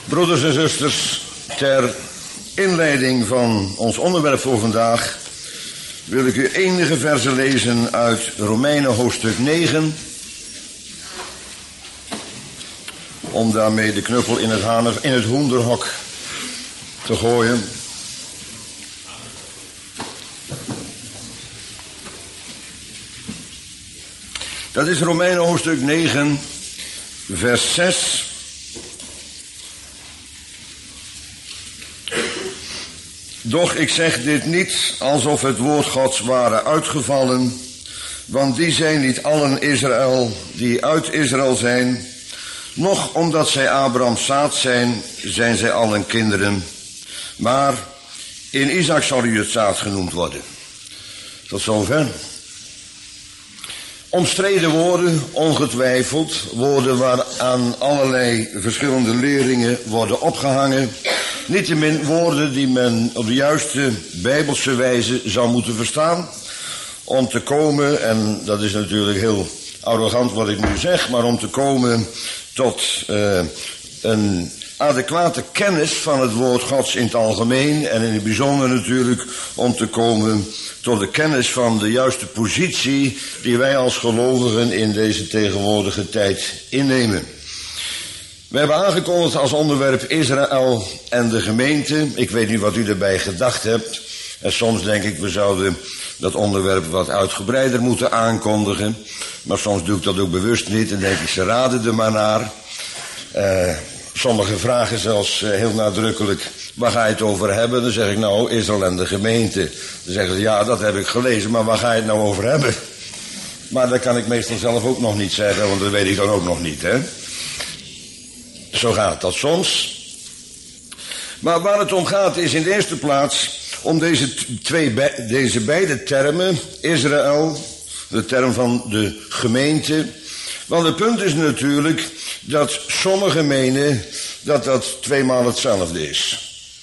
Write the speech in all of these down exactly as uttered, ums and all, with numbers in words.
Broeders en zusters, ter inleiding van ons onderwerp voor vandaag wil ik u enige verzen lezen uit Romeinen hoofdstuk negen, om daarmee de knuppel in het, haner, in het hoenderhok te gooien. Dat is Romeinen hoofdstuk negen, vers zes. Doch ik zeg dit niet alsof het woord Gods ware uitgevallen, want die zijn niet allen Israël die uit Israël zijn, noch omdat zij Abrahams zaad zijn, zijn zij allen kinderen. Maar in Isaac zal u het zaad genoemd worden. Tot zover. Omstreden woorden, ongetwijfeld, woorden waaraan allerlei verschillende leringen worden opgehangen. Niettemin woorden die men op de juiste bijbelse wijze zou moeten verstaan. Om te komen, en dat is natuurlijk heel arrogant wat ik nu zeg, maar om te komen tot uh, een adequate kennis van het woord Gods in het algemeen. En in het bijzonder natuurlijk om te komen tot de kennis van de juiste positie die wij als gelovigen in deze tegenwoordige tijd innemen. We hebben aangekondigd als onderwerp Israël en de gemeente. Ik weet niet wat u erbij gedacht hebt. En soms denk ik, we zouden dat onderwerp wat uitgebreider moeten aankondigen. Maar soms doe ik dat ook bewust niet en denk ik, ze raden er maar naar. Uh, Sommigen vragen zelfs uh, heel nadrukkelijk, waar ga je het over hebben? Dan zeg ik, nou, Israël en de gemeente. Dan zeggen ze, ja, dat heb ik gelezen, maar waar ga je het nou over hebben? Maar dat kan ik meestal zelf ook nog niet zeggen, want dat weet ik dan ook nog niet, hè. Zo gaat dat soms. Maar waar het om gaat is in de eerste plaats om deze, twee, deze beide termen, Israël, de term van de gemeente. Want het punt is natuurlijk dat sommigen menen dat dat tweemaal hetzelfde is.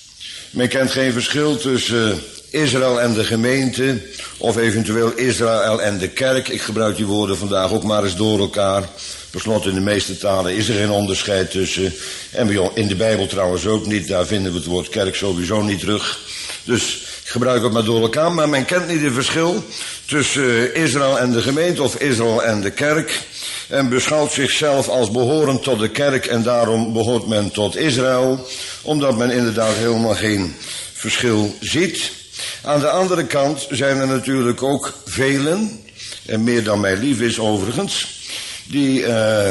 Men kent geen verschil tussen Israël en de gemeente, of eventueel Israël en de kerk. Ik gebruik die woorden vandaag ook maar eens door elkaar. Per slot, in de meeste talen is er geen onderscheid tussen. En in de Bijbel trouwens ook niet. Daar vinden we het woord kerk sowieso niet terug. Dus ik gebruik het maar door elkaar. Maar men kent niet het verschil tussen Israël en de gemeente of Israël en de kerk. En beschouwt zichzelf als behorend tot de kerk en daarom behoort men tot Israël. Omdat men inderdaad helemaal geen verschil ziet. Aan de andere kant zijn er natuurlijk ook velen, en meer dan mij lief is overigens, die, uh,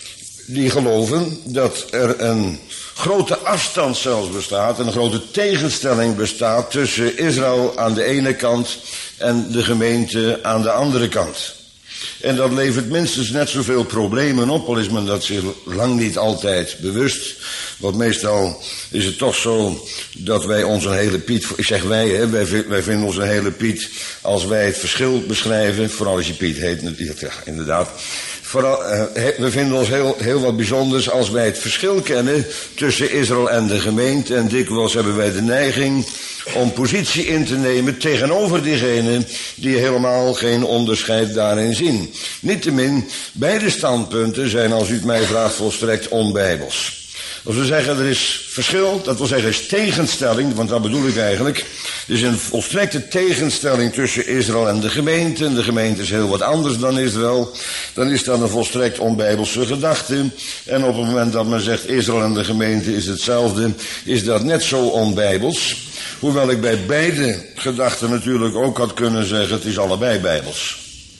die geloven dat er een grote afstand zelfs bestaat, een grote tegenstelling bestaat tussen Israël aan de ene kant en de gemeente aan de andere kant. En dat levert minstens net zoveel problemen op, al is men dat zich lang niet altijd bewust. Want meestal is het toch zo dat wij ons een hele Piet, ik zeg wij, hè, wij, wij vinden ons een hele Piet als wij het verschil beschrijven, vooral als je Piet heet, ja, inderdaad. Vooral, uh, we vinden ons heel, heel wat bijzonders als wij het verschil kennen tussen Israël en de gemeente. En dikwijls hebben wij de neiging om positie in te nemen tegenover diegenen die helemaal geen onderscheid daarin zien. Niettemin, beide standpunten zijn, als u het mij vraagt, volstrekt onbijbels. Als we zeggen er is verschil, dat wil zeggen is tegenstelling, want dat bedoel ik eigenlijk. Er is een volstrekte tegenstelling tussen Israël en de gemeente. En de gemeente is heel wat anders dan Israël. Dan is dat een volstrekt onbijbelse gedachte. En op het moment dat men zegt Israël en de gemeente is hetzelfde, is dat net zo onbijbels. Hoewel ik bij beide gedachten natuurlijk ook had kunnen zeggen, het is allebei bijbels.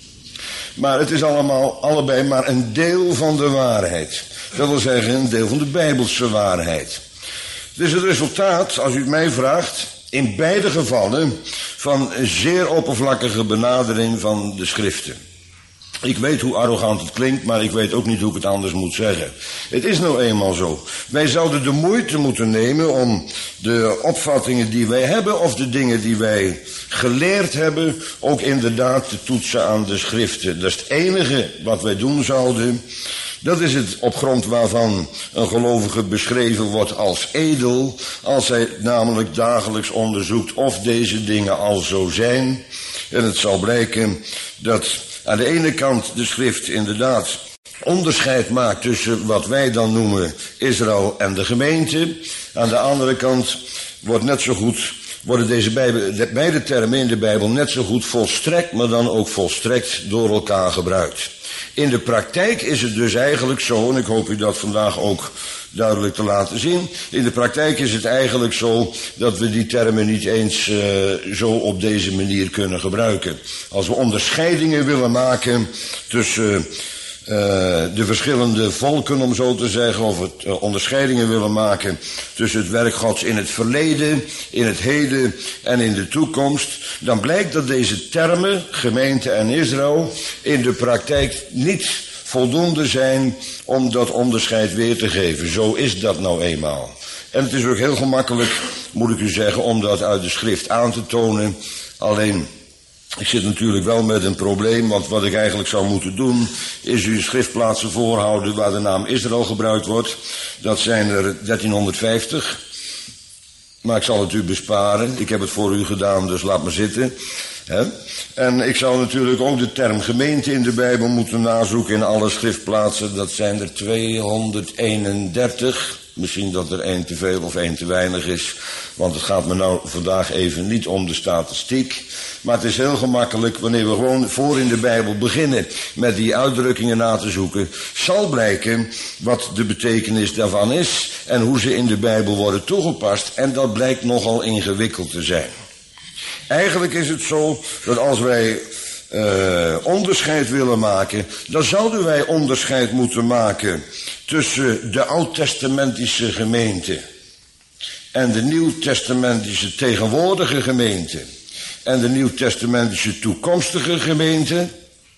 Maar het is allemaal, allebei maar een deel van de waarheid. Dat wil zeggen een deel van de bijbelse waarheid. Het is het resultaat, als u het mij vraagt, in beide gevallen van een zeer oppervlakkige benadering van de schriften. Ik weet hoe arrogant het klinkt, maar ik weet ook niet hoe ik het anders moet zeggen. Het is nou eenmaal zo. Wij zouden de moeite moeten nemen om de opvattingen die wij hebben, of de dingen die wij geleerd hebben, ook inderdaad te toetsen aan de schriften. Dat is het enige wat wij doen zouden. Dat is het op grond waarvan een gelovige beschreven wordt als edel, als hij namelijk dagelijks onderzoekt of deze dingen al zo zijn. En het zal blijken dat aan de ene kant de schrift inderdaad onderscheid maakt tussen wat wij dan noemen Israël en de gemeente. Aan de andere kant wordt net zo goed, worden deze Bijbel, de, beide termen in de Bijbel net zo goed volstrekt, maar dan ook volstrekt door elkaar gebruikt. In de praktijk is het dus eigenlijk zo, en ik hoop u dat vandaag ook duidelijk te laten zien. In de praktijk is het eigenlijk zo dat we die termen niet eens uh, zo op deze manier kunnen gebruiken. Als we onderscheidingen willen maken tussen uh, de verschillende volken, om zo te zeggen, of het, uh, onderscheidingen willen maken tussen het werk Gods in het verleden, in het heden en in de toekomst, dan blijkt dat deze termen, gemeente en Israël, in de praktijk niet voldoende zijn om dat onderscheid weer te geven. Zo is dat nou eenmaal. En het is ook heel gemakkelijk, moet ik u zeggen, om dat uit de schrift aan te tonen. Alleen, ik zit natuurlijk wel met een probleem, want wat ik eigenlijk zou moeten doen, is u schriftplaatsen voorhouden waar de naam Israël gebruikt wordt. Dat zijn er dertienhonderdvijftig. Maar ik zal het u besparen. Ik heb het voor u gedaan, dus laat maar zitten. He? En ik zou natuurlijk ook de term gemeente in de Bijbel moeten nazoeken in alle schriftplaatsen. Dat zijn er tweehonderdeenendertig. Misschien dat er één te veel of één te weinig is. Want het gaat me nou vandaag even niet om de statistiek. Maar het is heel gemakkelijk wanneer we gewoon voor in de Bijbel beginnen met die uitdrukkingen na te zoeken. Zal blijken wat de betekenis daarvan is en hoe ze in de Bijbel worden toegepast. En dat blijkt nogal ingewikkeld te zijn. Eigenlijk is het zo dat als wij uh, onderscheid willen maken, dan zouden wij onderscheid moeten maken tussen de oud-testamentische gemeente en de nieuw-testamentische tegenwoordige gemeente en de nieuw-testamentische toekomstige gemeente.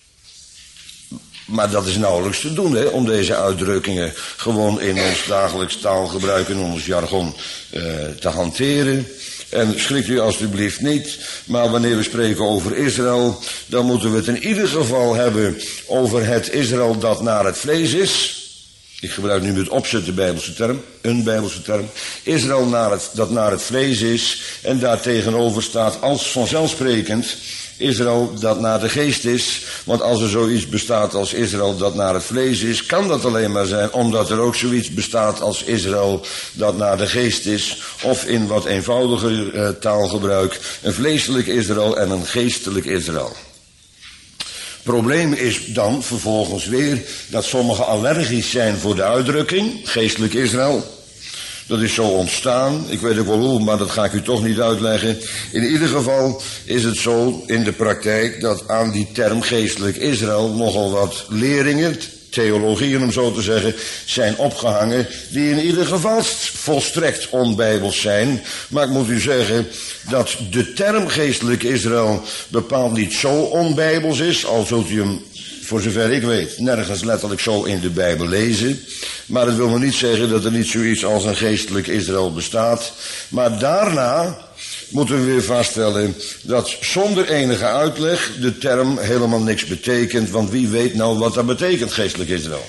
Maar dat is nauwelijks te doen, hè, om deze uitdrukkingen gewoon in ons dagelijks taalgebruik, in ons jargon uh, te hanteren. En schrik u alstublieft niet, maar wanneer we spreken over Israël, dan moeten we het in ieder geval hebben over het Israël dat naar het vlees is. Ik gebruik nu met opzet de Bijbelse term, een Bijbelse term. Israël naar het, dat naar het vlees is en daartegenover staat als vanzelfsprekend Israël dat naar de geest is. Want als er zoiets bestaat als Israël dat naar het vlees is, kan dat alleen maar zijn omdat er ook zoiets bestaat als Israël dat naar de geest is. Of in wat eenvoudiger uh, taalgebruik, een vleeselijk Israël en een geestelijk Israël. Probleem is dan vervolgens weer dat sommigen allergisch zijn voor de uitdrukking, geestelijk Israël. Dat is zo ontstaan, ik weet ook wel hoe, maar dat ga ik u toch niet uitleggen. In ieder geval is het zo in de praktijk dat aan die term geestelijk Israël nogal wat leringen, theologieën om zo te zeggen, zijn opgehangen, die in ieder geval volstrekt onbijbels zijn. Maar ik moet u zeggen dat de term geestelijk Israël bepaald niet zo onbijbels is, al zult u hem, voor zover ik weet, nergens letterlijk zo in de Bijbel lezen. Maar dat wil nog niet zeggen dat er niet zoiets als een geestelijk Israël bestaat. Maar daarna moeten we weer vaststellen dat zonder enige uitleg de term helemaal niks betekent. Want wie weet nou wat dat betekent, geestelijk Israël?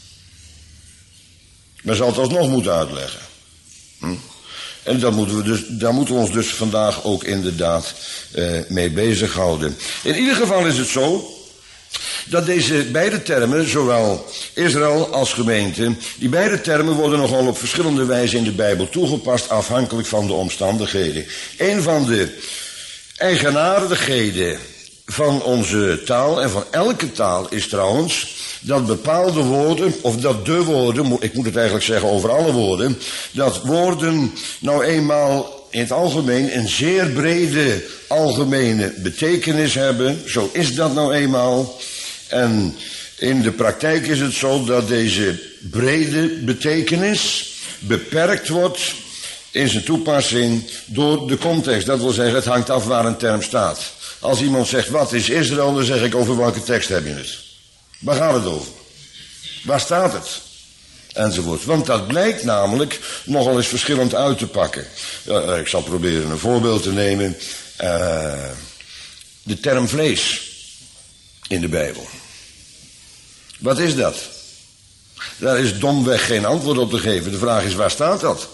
Men zal het alsnog moeten uitleggen. Hm? En daar moeten, we dus, daar moeten we ons dus vandaag ook inderdaad uh, mee bezighouden. In ieder geval is het zo dat deze beide termen, zowel Israël als gemeente, die beide termen worden nogal op verschillende wijze in de Bijbel toegepast, afhankelijk van de omstandigheden. Een van de eigenaardigheden van onze taal en van elke taal is trouwens dat bepaalde woorden, of dat de woorden, ik moet het eigenlijk zeggen over alle woorden, dat woorden nou eenmaal in het algemeen een zeer brede algemene betekenis hebben. Zo is dat nou eenmaal. En in de praktijk is het zo dat deze brede betekenis beperkt wordt in zijn toepassing door de context. Dat wil zeggen, het hangt af waar een term staat. Als iemand zegt, wat is Israël, dan zeg ik, over welke tekst heb je het? Waar gaat het over? Waar staat het? Enzovoort. Want dat blijkt namelijk nogal eens verschillend uit te pakken. Uh, ik zal proberen een voorbeeld te nemen. Uh, de term vlees in de Bijbel. Wat is dat? Daar is domweg geen antwoord op te geven. De vraag is, waar staat dat?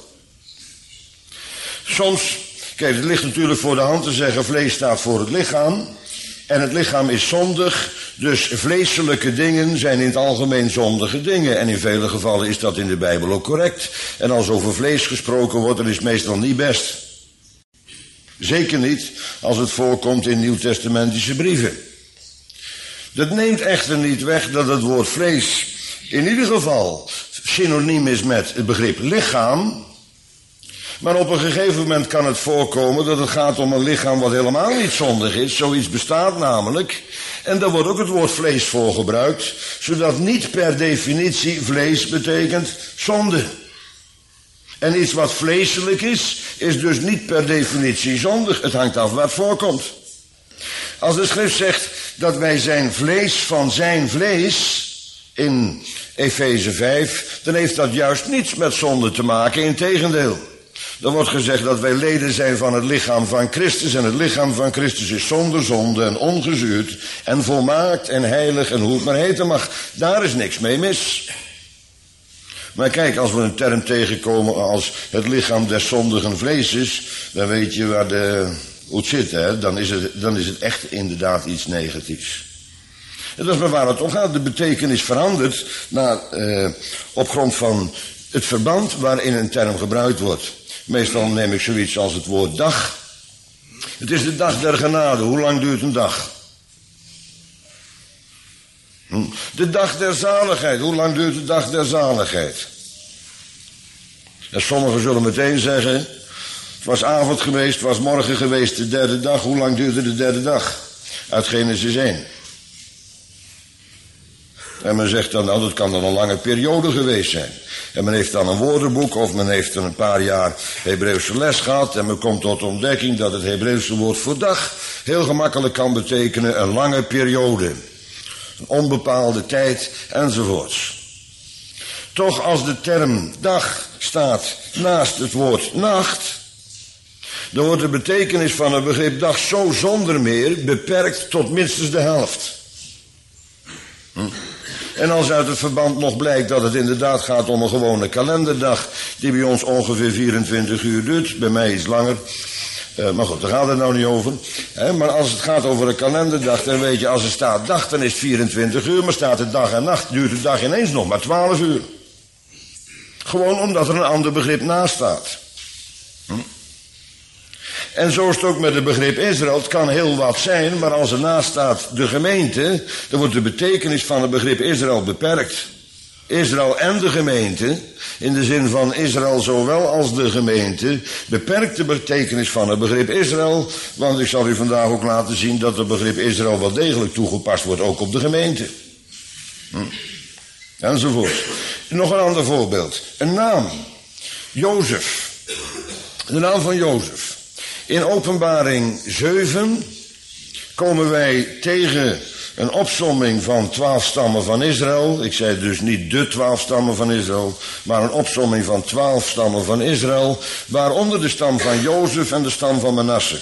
Soms, kijk, het ligt natuurlijk voor de hand te zeggen, vlees staat voor het lichaam. En het lichaam is zondig, Dus vleeselijke dingen zijn in het algemeen zondige dingen. En in vele gevallen is dat in de Bijbel ook correct. En als over vlees gesproken wordt, dan is het meestal niet best. Zeker niet als het voorkomt in nieuwtestamentische brieven. Dat neemt echter niet weg dat het woord vlees in ieder geval synoniem is met het begrip lichaam. Maar op een gegeven moment kan het voorkomen dat het gaat om een lichaam wat helemaal niet zondig is. Zoiets bestaat namelijk. En daar wordt ook het woord vlees voor gebruikt. Zodat niet per definitie vlees betekent zonde. En iets wat vleeselijk is, is dus niet per definitie zondig. Het hangt af waar het voorkomt. Als de schrift zegt dat wij zijn vlees van zijn vlees in Efeze vijf, dan heeft dat juist niets met zonde te maken, integendeel. Dan wordt gezegd dat wij leden zijn van het lichaam van Christus en het lichaam van Christus is zonder zonde en ongezuurd en volmaakt en heilig en hoe het maar heten mag. Daar is niks mee mis. Maar kijk, als we een term tegenkomen als het lichaam des zondigen vleeses, dan weet je waar de, hoe het zit, hè? Dan is het, dan is het echt inderdaad iets negatiefs. En dat is maar waar het om gaat. De betekenis verandert naar, eh, op grond van het verband waarin een term gebruikt wordt. Meestal neem ik zoiets als het woord dag. Het is de dag der genade. Hoe lang duurt een dag? Hm? De dag der zaligheid. Hoe lang duurt de dag der zaligheid? En sommigen zullen meteen zeggen, het was avond geweest, het was morgen geweest, de derde dag. Hoe lang duurde de derde dag? Uit Genesis één. En men zegt dan, nou, dat kan dan een lange periode geweest zijn. En men heeft dan een woordenboek of men heeft een paar jaar Hebreeuwse les gehad. En men komt tot ontdekking dat het Hebreeuwse woord voor dag heel gemakkelijk kan betekenen een lange periode. Een onbepaalde tijd enzovoorts. Toch als de term dag staat naast het woord nacht, dan wordt de betekenis van het begrip dag zo zonder meer beperkt tot minstens de helft. Hm? En als uit het verband nog blijkt dat het inderdaad gaat om een gewone kalenderdag die bij ons ongeveer vierentwintig uur duurt, bij mij iets langer, uh, maar goed, daar gaat het nou niet over. He, maar als het gaat over een kalenderdag, dan weet je, als er staat dag, dan is het vierentwintig uur, maar staat het dag en nacht, duurt de dag ineens nog maar twaalf uur. Gewoon omdat er een ander begrip naast staat. Hm? En zo is het ook met het begrip Israël. Het kan heel wat zijn, maar als er naast staat de gemeente, dan wordt de betekenis van het begrip Israël beperkt. Israël en de gemeente, in de zin van Israël zowel als de gemeente, beperkt de betekenis van het begrip Israël, want ik zal u vandaag ook laten zien dat het begrip Israël wel degelijk toegepast wordt, ook op de gemeente. Hm. Enzovoort. Nog een ander voorbeeld. Een naam. Jozef. De naam van Jozef. In Openbaring zeven komen wij tegen een opsomming van twaalf stammen van Israël. Ik zei dus niet de twaalf stammen van Israël, maar een opsomming van twaalf stammen van Israël, waaronder de stam van Jozef en de stam van Manasse.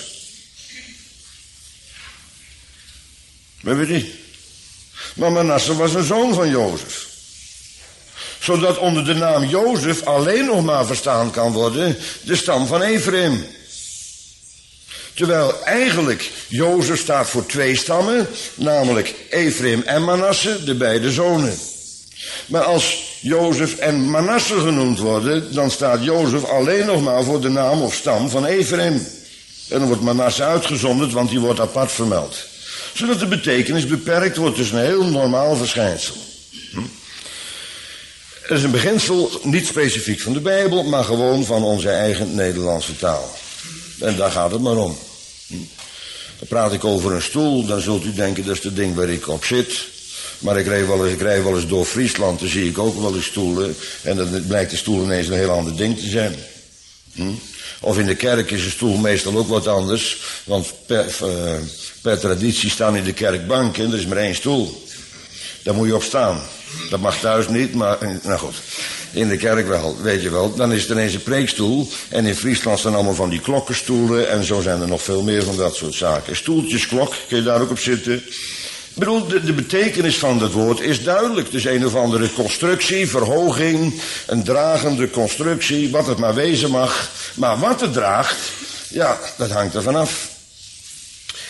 We weten niet. Maar Manasse was een zoon van Jozef. Zodat onder de naam Jozef alleen nog maar verstaan kan worden de stam van Ephraim. Terwijl eigenlijk Jozef staat voor twee stammen, namelijk Ephraim en Manasse, de beide zonen. Maar als Jozef en Manasse genoemd worden, dan staat Jozef alleen nog maar voor de naam of stam van Ephraim. En dan wordt Manasse uitgezonderd, want die wordt apart vermeld. Zodat de betekenis beperkt wordt, dus een heel normaal verschijnsel. Hm? Het is een beginsel, niet specifiek van de Bijbel, maar gewoon van onze eigen Nederlandse taal. En daar gaat het maar om. Dan praat ik over een stoel, dan zult u denken dat is het ding waar ik op zit. Maar ik rijd wel eens, ik rijd wel eens door Friesland, dan zie ik ook wel eens stoelen. En dan blijkt de stoel ineens een heel ander ding te zijn. Hm? Of in de kerk is een stoel meestal ook wat anders. Want per, uh, per traditie staan in de kerk banken, er is maar één stoel. Daar moet je op staan. Dat mag thuis niet, maar nou goed. In de kerk wel, weet je wel. Dan is het ineens een preekstoel. En in Friesland staan allemaal van die klokkenstoelen. En zo zijn er nog veel meer van dat soort zaken. Stoeltjesklok, kun je daar ook op zitten. Ik bedoel, de, de betekenis van dat woord is duidelijk. Het is een of andere constructie, verhoging, een dragende constructie, wat het maar wezen mag. Maar wat het draagt, ja, dat hangt er vanaf.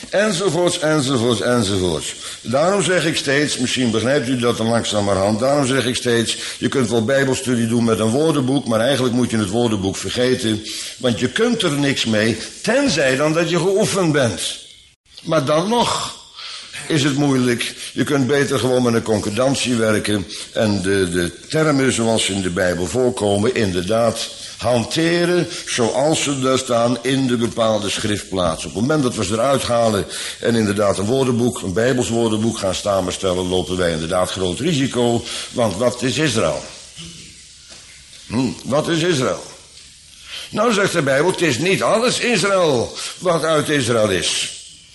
enzovoorts, enzovoorts, enzovoorts. Daarom zeg ik steeds, misschien begrijpt u dat dan langzamerhand, daarom zeg ik steeds, je kunt wel bijbelstudie doen met een woordenboek, maar eigenlijk moet je het woordenboek vergeten, want je kunt er niks mee, tenzij dan dat je geoefend bent. Maar dan nog is het moeilijk. Je kunt beter gewoon met een concordantie werken en de, de termen zoals ze in de Bijbel voorkomen inderdaad hanteren zoals ze daar staan in de bepaalde schriftplaats. Op het moment dat we ze eruit halen en inderdaad een woordenboek, een Bijbels woordenboek gaan samenstellen, lopen wij inderdaad groot risico. Want wat is Israël? Hm, wat is Israël? Nou zegt de Bijbel, het is niet alles Israël wat uit Israël is.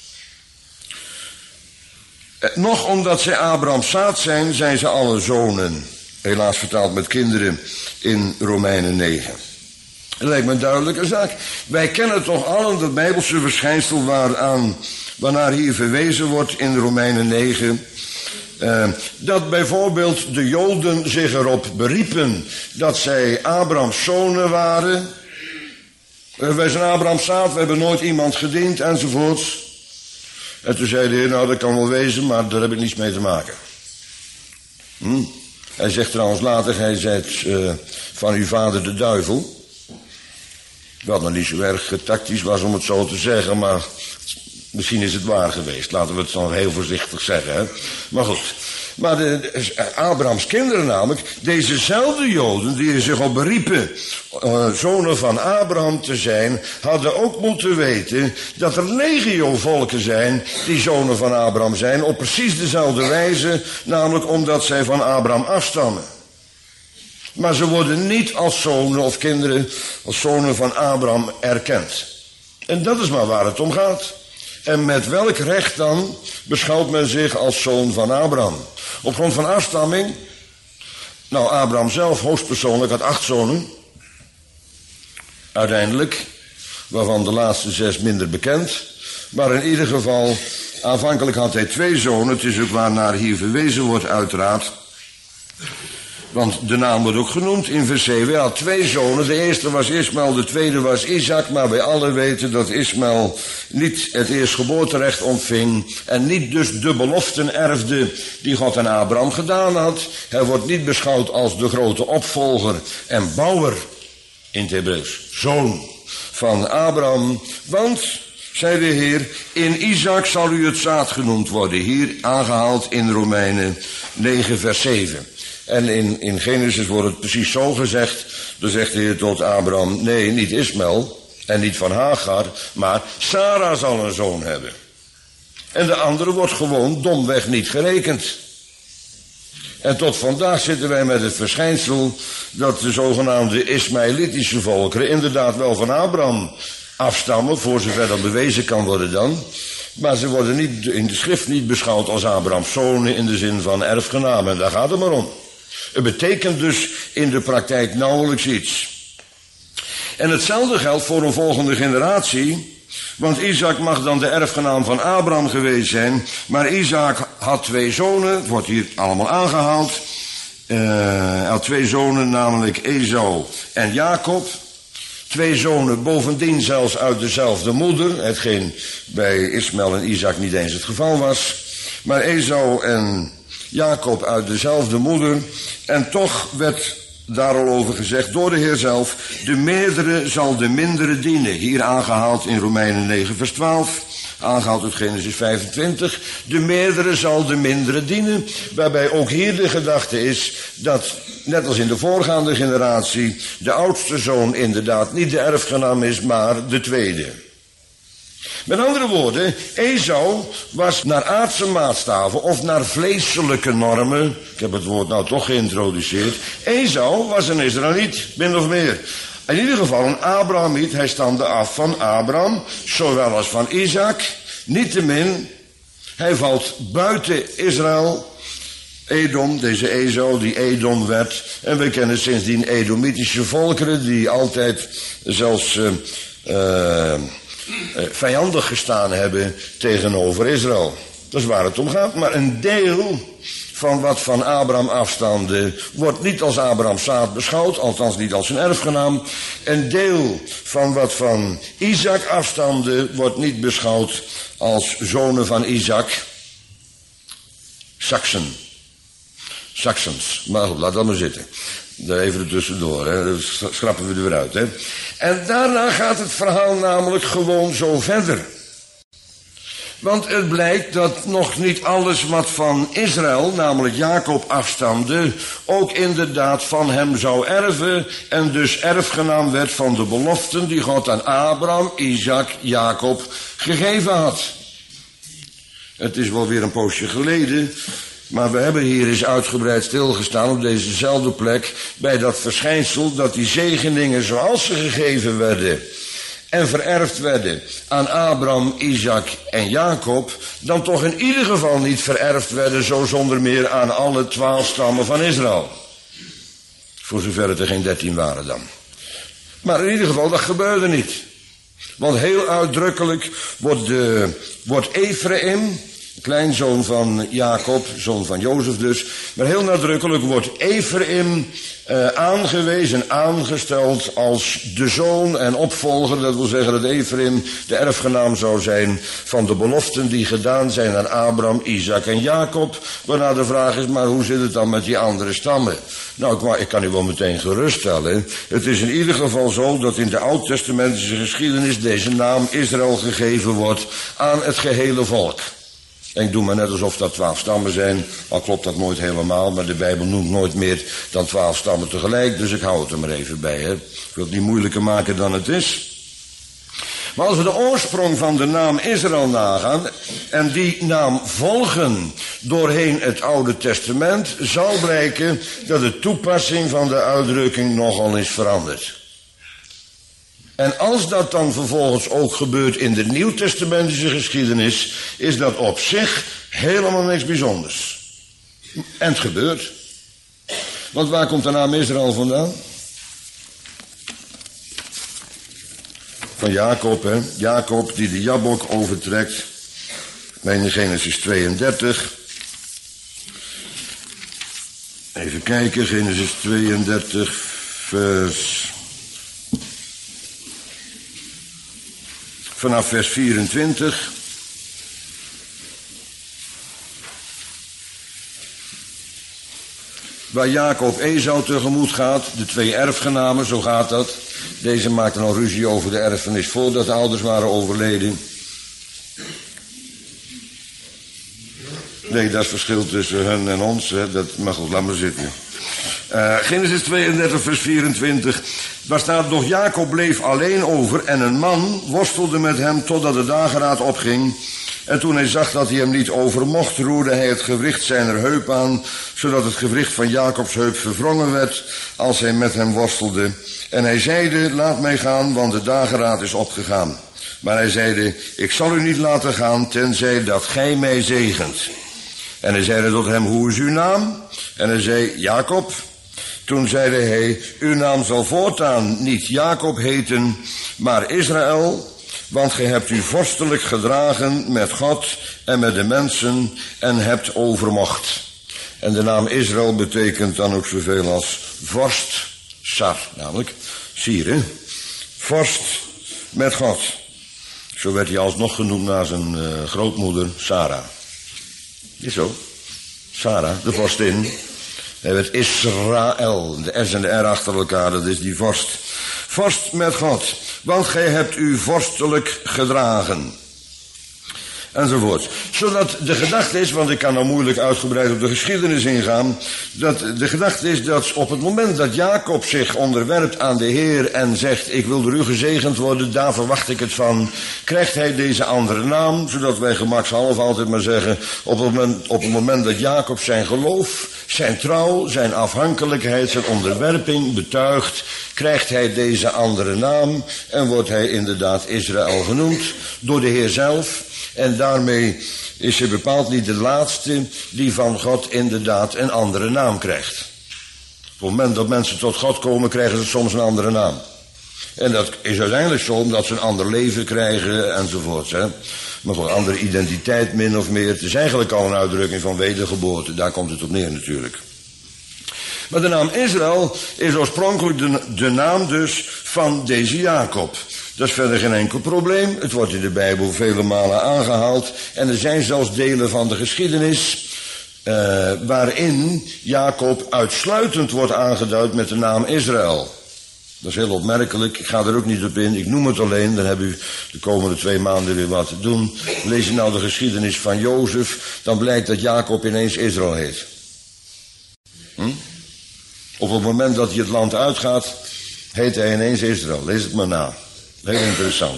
Nog omdat zij Abrahams zaad zijn, zijn ze alle zonen. Helaas vertaald met kinderen in Romeinen negen. Dat lijkt me een duidelijke zaak. Wij kennen toch allen dat Bijbelse verschijnsel waaraan, waarnaar hier verwezen wordt in Romeinen negen. Uh, dat bijvoorbeeld de Joden zich erop beriepen dat zij Abrahams zonen waren. Uh, wij zijn Abrahams zaad, we hebben nooit iemand gediend enzovoorts. En toen zei de Heer, nou dat kan wel wezen, maar daar heb ik niets mee te maken. Hm? Hij zegt trouwens later, hij zei uh, van uw vader de duivel. Wat nog niet zo erg tactisch was om het zo te zeggen, maar misschien is het waar geweest. Laten we het dan heel voorzichtig zeggen. Hè? Maar goed. Maar de, de, Abrahams kinderen namelijk, dezezelfde Joden die zich op beriepen uh, zonen van Abraham te zijn, hadden ook moeten weten dat er legio-volken zijn die zonen van Abraham zijn, op precies dezelfde wijze, namelijk omdat zij van Abraham afstammen. Maar ze worden niet als zonen of kinderen, als zonen van Abraham erkend. En dat is maar waar het om gaat. En met welk recht dan beschouwt men zich als zoon van Abraham? Op grond van afstamming? Nou, Abraham zelf hoogstpersoonlijk had acht zonen. Uiteindelijk, waarvan de laatste zes minder bekend. Maar in ieder geval, aanvankelijk had hij twee zonen. Het is ook waarnaar hier verwezen wordt uiteraard. Want de naam wordt ook genoemd in vers zeven. Hij had twee zonen. De eerste was Ismaël, de tweede was Isaac. Maar wij allen weten dat Ismaël niet het eerstgeboorterecht ontving. En niet dus de beloften erfde die God aan Abraham gedaan had. Hij wordt niet beschouwd als de grote opvolger en bouwer in het Hebreeuws. Zoon van Abraham. Want, zei de Heer, in Isaac zal u het zaad genoemd worden. Hier aangehaald in Romeinen negen vers zeven. En in, in Genesis wordt het precies zo gezegd. Dan zegt de Heer tot Abraham, nee, niet Ismaël en niet van Hagar, maar Sarah zal een zoon hebben. En de andere wordt gewoon domweg niet gerekend. En tot vandaag zitten wij met het verschijnsel dat de zogenaamde Ismaëlitische volkeren inderdaad wel van Abraham afstammen, voor zover dat bewezen kan worden dan. Maar ze worden niet, in de schrift niet beschouwd als Abrahams zonen in de zin van erfgenamen. En daar gaat het maar om. Het betekent dus in de praktijk nauwelijks iets. En hetzelfde geldt voor een volgende generatie. Want Isaac mag dan de erfgenaam van Abraham geweest zijn. Maar Isaac had twee zonen. Het wordt hier allemaal aangehaald. Uh, hij had twee zonen, namelijk Esau en Jacob. Twee zonen, bovendien zelfs uit dezelfde moeder. Hetgeen bij Ismaël en Isaac niet eens het geval was. Maar Esau en Jacob uit dezelfde moeder. En toch werd daar al over gezegd door de Heer zelf. De meerdere zal de mindere dienen. Hier aangehaald in Romeinen negen vers twaalf. Aangehaald uit Genesis vijfentwintig. De meerdere zal de mindere dienen. Waarbij ook hier de gedachte is dat, net als in de voorgaande generatie, de oudste zoon inderdaad niet de erfgenaam is, maar de tweede. Met andere woorden, Esau was naar aardse maatstaven of naar vleeselijke normen. Ik heb het woord nou toch geïntroduceerd. Esau was een Israëliet, min of meer. In ieder geval een Abrahamiet. Hij stamde af van Abraham, zowel als van Isaac. Niettemin, hij valt buiten Israël. Edom, deze Esau die Edom werd. En we kennen sindsdien Edomitische volkeren die altijd zelfs uh, uh, vijandig gestaan hebben tegenover Israël. Dat is waar het om gaat. Maar een deel van wat van Abraham afstamde, wordt niet als Abrahams zaad beschouwd, althans niet als zijn erfgenaam. Een deel van wat van Isaac afstamde, wordt niet beschouwd als zonen van Isaac. Saxen. Saxons. Maar goed, laat dat maar zitten. Daar even er tussendoor, hè. Dat schrappen we er weer uit, hè. En daarna gaat het verhaal namelijk gewoon zo verder. Want het blijkt dat nog niet alles wat van Israël, namelijk Jacob, afstamde, ook inderdaad van hem zou erven en dus erfgenaam werd van de beloften die God aan Abraham, Isaac, Jacob gegeven had. Het is wel weer een poosje geleden, maar we hebben hier eens uitgebreid stilgestaan op dezezelfde plek bij dat verschijnsel dat die zegeningen zoals ze gegeven werden en vererfd werden aan Abraham, Isaac en Jacob, dan toch in ieder geval niet vererfd werden zo zonder meer aan alle twaalf stammen van Israël. Voor zover het er geen dertien waren dan. Maar in ieder geval, dat gebeurde niet. Want heel uitdrukkelijk wordt, de, wordt Ephraim, kleinzoon van Jacob, zoon van Jozef dus, maar heel nadrukkelijk wordt Ephraim uh, aangewezen, aangesteld als de zoon en opvolger. Dat wil zeggen dat Ephraim de erfgenaam zou zijn van de beloften die gedaan zijn aan Abraham, Isaac en Jacob. Waarna de vraag is, maar hoe zit het dan met die andere stammen? Nou, ik, ik kan u wel meteen geruststellen. Het is in ieder geval zo dat in de oud-testamentische geschiedenis deze naam Israël gegeven wordt aan het gehele volk. En ik doe maar net alsof dat twaalf stammen zijn, al klopt dat nooit helemaal, maar de Bijbel noemt nooit meer dan twaalf stammen tegelijk, dus ik hou het er maar even bij, hè. Ik wil het niet moeilijker maken dan het is. Maar als we de oorsprong van de naam Israël nagaan en die naam volgen doorheen het Oude Testament, zal blijken dat de toepassing van de uitdrukking nogal is veranderd. En als dat dan vervolgens ook gebeurt in de nieuwtestamentische geschiedenis, is dat op zich helemaal niks bijzonders. En het gebeurt. Want waar komt de naam Israël vandaan? Van Jacob, hè. Jacob die de Jabok overtrekt. In Genesis tweeëndertig. Even kijken, Genesis tweeëndertig, vers... Vanaf vers vierentwintig. Waar Jacob Esau tegemoet gaat, de twee erfgenamen, zo gaat dat. Deze maakten al ruzie over de erfenis voordat de ouders waren overleden. Nee, dat is het verschil tussen hen en ons, hè. Dat mag goed, laat maar zitten. Uh, Genesis tweeëndertig, vers vierentwintig. Daar staat, nog Jacob bleef alleen over en een man worstelde met hem totdat de dageraad opging. En toen hij zag dat hij hem niet overmocht, roerde hij het gewricht zijner heup aan, zodat het gewricht van Jacobs heup verwrongen werd als hij met hem worstelde. En hij zeide, laat mij gaan, want de dageraad is opgegaan. Maar hij zeide, ik zal u niet laten gaan, tenzij dat gij mij zegent. En hij zeide tot hem, hoe is uw naam? En hij zei, Jacob. Toen zeide hij, uw naam zal voortaan niet Jacob heten, maar Israël, want gij hebt u vorstelijk gedragen met God en met de mensen en hebt overmocht. En de naam Israël betekent dan ook zoveel als vorst, sar, namelijk sier, vorst met God. Zo werd hij alsnog genoemd naar zijn uh, grootmoeder Sarah. Is zo, Sarah, de vorstin. Hij werd Israël, de S en de R achter elkaar, dat is die vorst. Vorst met God, want gij hebt u vorstelijk gedragen. Enzovoort. Zodat de gedachte is, want ik kan nou moeilijk uitgebreid op de geschiedenis ingaan, dat de gedachte is dat op het moment dat Jacob zich onderwerpt aan de Heer en zegt, ik wil door u gezegend worden, daar verwacht ik het van, krijgt hij deze andere naam, zodat wij gemakshalve altijd maar zeggen, op het moment, op het moment dat Jacob zijn geloof, zijn trouw, zijn afhankelijkheid, zijn onderwerping betuigt, krijgt hij deze andere naam en wordt hij inderdaad Israël genoemd door de Heer zelf. En daarmee is hij bepaald niet de laatste die van God inderdaad een andere naam krijgt. Op het moment dat mensen tot God komen, krijgen ze soms een andere naam. En dat is uiteindelijk zo omdat ze een ander leven krijgen enzovoort. Hè. maar voor een andere identiteit min of meer. Het is eigenlijk al een uitdrukking van wedergeboorte, daar komt het op neer natuurlijk. Maar de naam Israël is oorspronkelijk de, de naam dus van deze Jacob. Dat is verder geen enkel probleem. Het wordt in de Bijbel vele malen aangehaald. En er zijn zelfs delen van de geschiedenis uh, waarin Jacob uitsluitend wordt aangeduid met de naam Israël. Dat is heel opmerkelijk. Ik ga er ook niet op in. Ik noem het alleen. Dan heb u de komende twee maanden weer wat te doen. Lees je nou de geschiedenis van Jozef, dan blijkt dat Jacob ineens Israël heet. Hm? Op het moment dat hij het land uitgaat, heet hij ineens Israël. Lees het maar na. Heel interessant.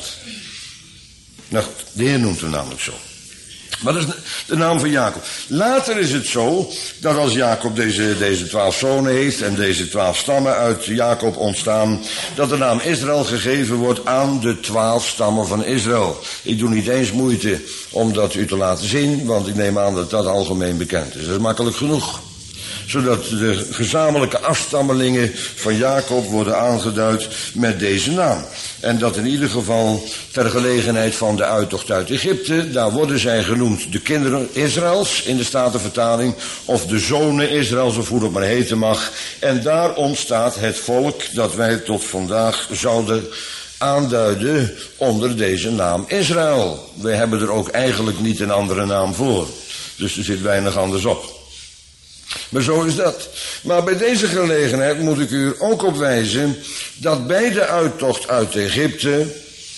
Nou goed, de Heer noemt hem namelijk zo. Maar dat is de naam van Jacob. Later is het zo dat als Jacob deze, deze twaalf zonen heeft en deze twaalf stammen uit Jacob ontstaan, dat de naam Israël gegeven wordt aan de twaalf stammen van Israël. Ik doe niet eens moeite om dat u te laten zien, want ik neem aan dat dat algemeen bekend is. Dat is makkelijk genoeg. Zodat de gezamenlijke afstammelingen van Jacob worden aangeduid met deze naam. En dat in ieder geval ter gelegenheid van de uittocht uit Egypte, daar worden zij genoemd de kinderen Israëls in de Statenvertaling, of de zonen Israëls, of hoe dat maar heten mag. En daar ontstaat het volk dat wij tot vandaag zouden aanduiden onder deze naam Israël. Wij hebben er ook eigenlijk niet een andere naam voor. Dus er zit weinig anders op. Maar zo is dat. Maar bij deze gelegenheid moet ik u ook op wijzen dat bij de uittocht uit Egypte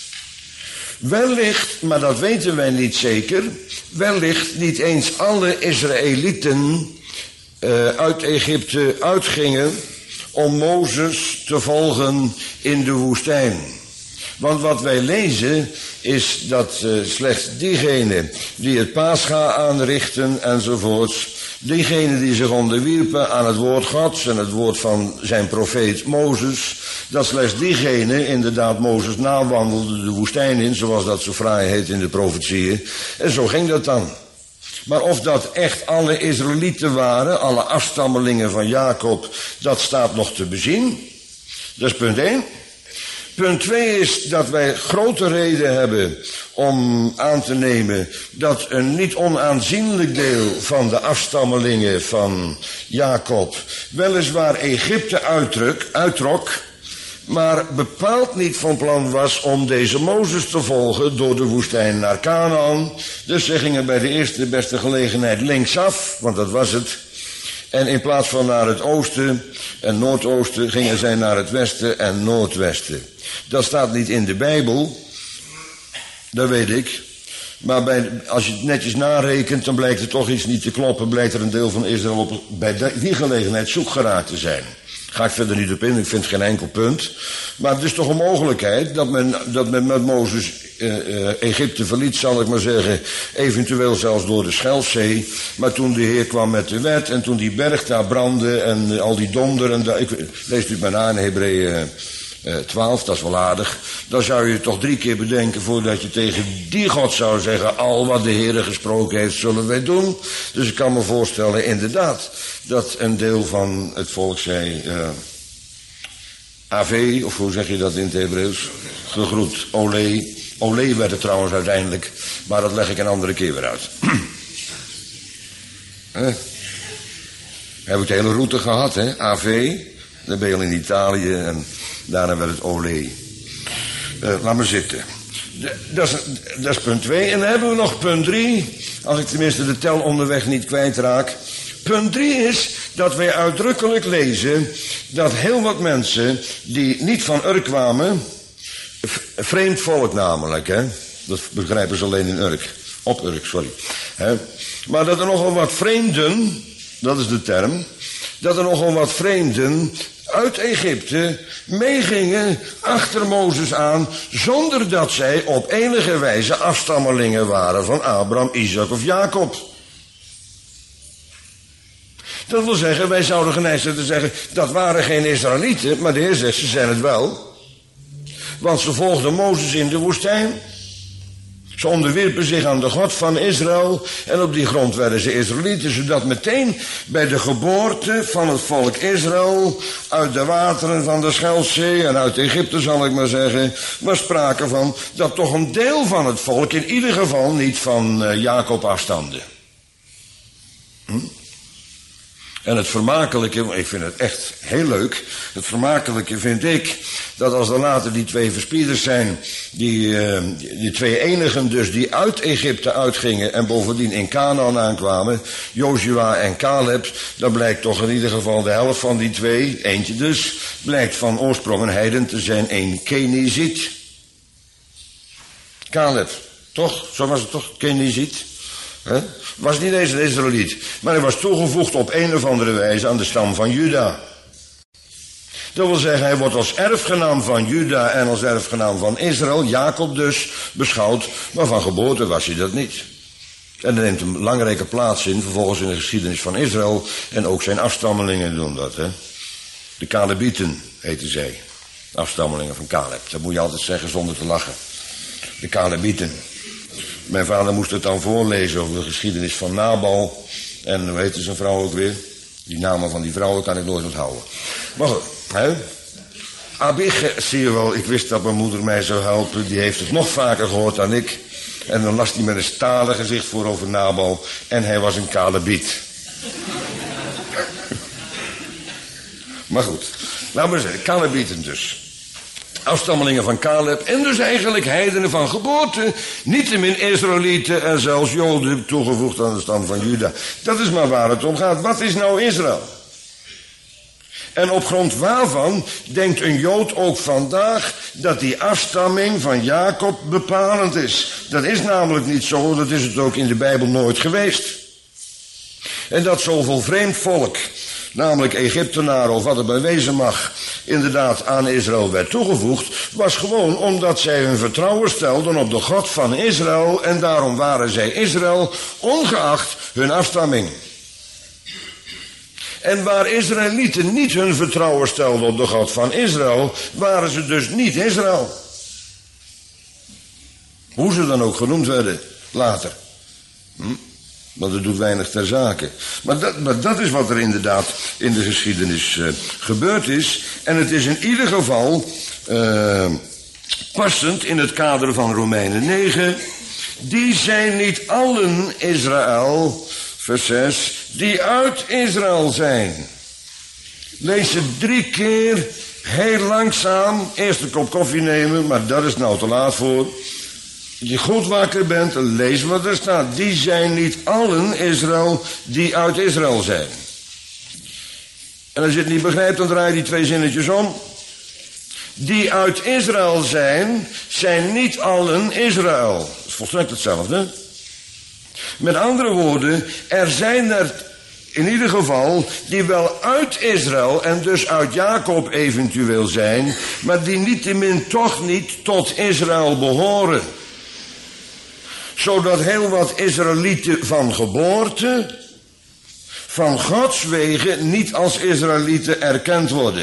wellicht, maar dat weten wij niet zeker, wellicht niet eens alle Israëlieten uh, uit Egypte uitgingen om Mozes te volgen in de woestijn. Want wat wij lezen is dat uh, slechts diegenen die het Pascha aanrichten enzovoorts, diegenen die zich onderwierpen aan het woord Gods en het woord van zijn profeet Mozes, dat slechts diegenen inderdaad Mozes nawandelde de woestijn in, zoals dat zo fraai heet in de profetieën. En zo ging dat dan. Maar of dat echt alle Israëlieten waren, alle afstammelingen van Jacob, dat staat nog te bezien. Dat is punt één. Punt twee is dat wij grote reden hebben om aan te nemen dat een niet onaanzienlijk deel van de afstammelingen van Jacob weliswaar Egypte uittrok, uittrok, maar bepaald niet van plan was om deze Mozes te volgen door de woestijn naar Canaan. Dus ze gingen bij de eerste beste gelegenheid linksaf, want dat was het. En in plaats van naar het oosten en noordoosten gingen zij naar het westen en noordwesten. Dat staat niet in de Bijbel, dat weet ik. Maar bij, als je het netjes narekent, dan blijkt er toch iets niet te kloppen. Blijkt er een deel van Israël op, bij die gelegenheid zoek geraakt te zijn. Ga ik verder niet op in, ik vind geen enkel punt. Maar het is toch een mogelijkheid dat men, dat men met Mozes uh, uh, Egypte verliet, zal ik maar zeggen. Eventueel zelfs door de Schelfzee. Maar toen de Heer kwam met de wet en toen die berg daar brandde en uh, al die donder. En da, ik, lees u het maar na in Hebreeën uh, twaalf, dat is wel aardig. Dan zou je toch drie keer bedenken voordat je tegen die God zou zeggen, al wat de Heer gesproken heeft zullen wij doen. Dus ik kan me voorstellen inderdaad dat een deel van het volk zei, uh, Ave, of hoe zeg je dat in het Hebreeuws? Gegroet, olé. Olé werd het trouwens uiteindelijk, maar dat leg ik een andere keer weer uit. eh? Heb ik de hele route gehad, hè? Ave, dan ben je al in Italië en daarna werd het olé. Uh, laat maar zitten. De, dat, is, dat is punt twee. En dan hebben we nog punt drie, als ik tenminste de tel onderweg niet kwijtraak. Punt drie is dat wij uitdrukkelijk lezen dat heel wat mensen die niet van Ur kwamen, vreemd volk namelijk, hè, dat begrijpen ze alleen in Urk, op Urk, sorry, hè, maar dat er nogal wat vreemden, dat is de term, dat er nogal wat vreemden uit Egypte meegingen achter Mozes aan, zonder dat zij op enige wijze afstammelingen waren van Abraham, Isaac of Jacob. Dat wil zeggen, wij zouden geneigd zijn te zeggen, dat waren geen Israëlieten, maar de Heer zegt, ze zijn het wel. Want ze volgden Mozes in de woestijn. Ze onderwierpen zich aan de God van Israël en op die grond werden ze Israëlieten, zodat meteen bij de geboorte van het volk Israël uit de wateren van de Schelfzee en uit Egypte, zal ik maar zeggen, was sprake van dat toch een deel van het volk in ieder geval niet van uh, Jacob afstamde. Hm? En het vermakelijke, ik vind het echt heel leuk, het vermakelijke vind ik dat als er later die twee verspieders zijn, die, uh, die twee enigen dus die uit Egypte uitgingen en bovendien in Canaan aankwamen, Jozua en Caleb, dan blijkt toch in ieder geval de helft van die twee, eentje dus, blijkt van oorsprong een heiden te zijn, een Keniziet. Caleb, toch? Zo was het toch, Keniziet? He? Was niet eens een Israëliet, maar hij was toegevoegd op een of andere wijze aan de stam van Juda. Dat wil zeggen, hij wordt als erfgenaam van Juda en als erfgenaam van Israël, Jacob dus, beschouwd, maar van geboorte was hij dat niet. En er neemt een belangrijke plaats in, vervolgens in de geschiedenis van Israël, en ook zijn afstammelingen doen dat. Hè? De Calebieten heten zij, afstammelingen van Caleb. Dat moet je altijd zeggen zonder te lachen. De Calebieten. Mijn vader moest het dan voorlezen over de geschiedenis van Nabal. En hoe heette zijn vrouw ook weer? Die namen van die vrouwen kan ik nooit onthouden. Maar goed, hè? Abigail, zie je wel, ik wist dat mijn moeder mij zou helpen. Die heeft het nog vaker gehoord dan ik. En dan las hij met een stalen gezicht voor over Nabal. En hij was een Calebiet. Maar goed, laten we zeggen, Calebieten dus. Afstammelingen van Caleb en dus eigenlijk heidenen van geboorte, niettemin Israëlieten en zelfs Joden toegevoegd aan de stam van Juda. Dat is maar waar het om gaat. Wat is nou Israël? En op grond waarvan denkt een Jood ook vandaag dat die afstamming van Jacob bepalend is. Dat is namelijk niet zo, dat is het ook in de Bijbel nooit geweest. En dat zoveel vreemd volk, namelijk Egyptenaren of wat het bij wezen mag, inderdaad aan Israël werd toegevoegd, was gewoon omdat zij hun vertrouwen stelden op de God van Israël en daarom waren zij Israël, ongeacht hun afstamming. En waar Israëlieten niet hun vertrouwen stelden op de God van Israël, waren ze dus niet Israël. Hoe ze dan ook genoemd werden later. Hm? Want het doet weinig ter zake. Maar dat, maar dat is wat er inderdaad in de geschiedenis uh, gebeurd is. En het is in ieder geval uh, passend in het kader van Romeinen negen. Die zijn niet allen Israël, vers zes, die uit Israël zijn. Lees het drie keer, heel langzaam. Eerst een kop koffie nemen, maar dat is nou te laat voor. Als je goed wakker bent, lees wat er staat. Die zijn niet allen Israël die uit Israël zijn. En als je het niet begrijpt, dan draai je die twee zinnetjes om. Die uit Israël zijn, zijn niet allen Israël. Dat is volstrekt hetzelfde. Met andere woorden, er zijn er in ieder geval die wel uit Israël en dus uit Jacob eventueel zijn, maar die niettemin toch niet tot Israël behoren. Zodat heel wat Israëlieten van geboorte, van Gods wegen, niet als Israëlieten erkend worden.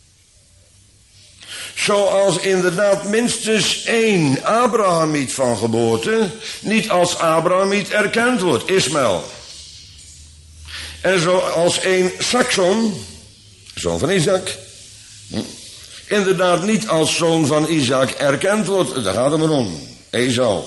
Zoals inderdaad minstens één Abrahamiet van geboorte niet als Abrahamiet erkend wordt, Ismaël. En zoals één Saxon, zoon van Isaac, inderdaad niet als zoon van Isaac erkend wordt. Daar gaat het maar om, Esau.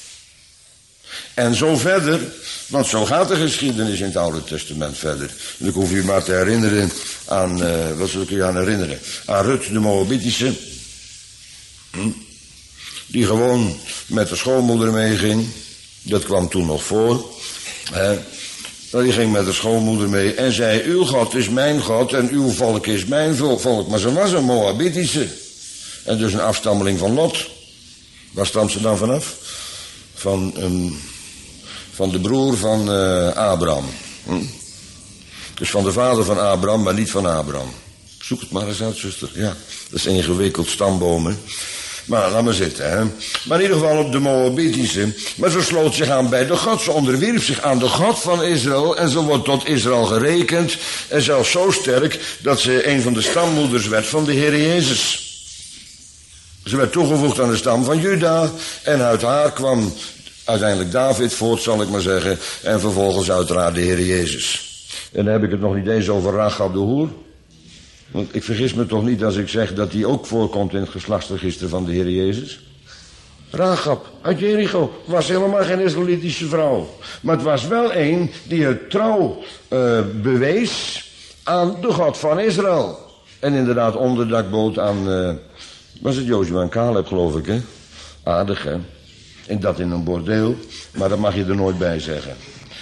En zo verder, want zo gaat de geschiedenis in het Oude Testament verder. En ik hoef je maar te herinneren aan, uh, wat zal ik je aan herinneren? Aan Rut de Moabitische. Hm? Die gewoon met de schoonmoeder meeging. Dat kwam toen nog voor. Hè? Die ging met de schoonmoeder mee en zei, uw God is mijn God en uw volk is mijn volk. Maar ze was een Moabitische. En dus een afstammeling van Lot. Waar stamt ze dan vanaf? Van, um, van de broer van uh, Abraham. Hm? Dus van de vader van Abraham, maar niet van Abraham. Zoek het maar eens uit, zuster. Ja, dat is ingewikkeld, stambomen. Maar laat maar zitten, hè. Maar in ieder geval op de Moabitische. Maar ze sloot zich aan bij de God. Ze onderwierp zich aan de God van Israël. En ze wordt tot Israël gerekend. En zelfs zo sterk dat ze een van de stammoeders werd van de Heer Jezus. Ze werd toegevoegd aan de stam van Juda en uit haar kwam uiteindelijk David voort, zal ik maar zeggen, en vervolgens uiteraard de Heer Jezus. En dan heb ik het nog niet eens over Rachab de hoer. Want ik vergis me toch niet als ik zeg dat die ook voorkomt in het geslachtsregister van de Heer Jezus. Rachab uit Jericho was helemaal geen Israëlitische vrouw. Maar het was wel een die het trouw uh, bewees aan de God van Israël. En inderdaad onderdak bood aan, uh, was het Jozua en Caleb geloof ik, hè? Aardig, hè? En dat in een bordeel, maar dat mag je er nooit bij zeggen.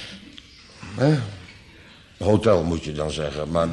Hè? Hotel moet je dan zeggen, maar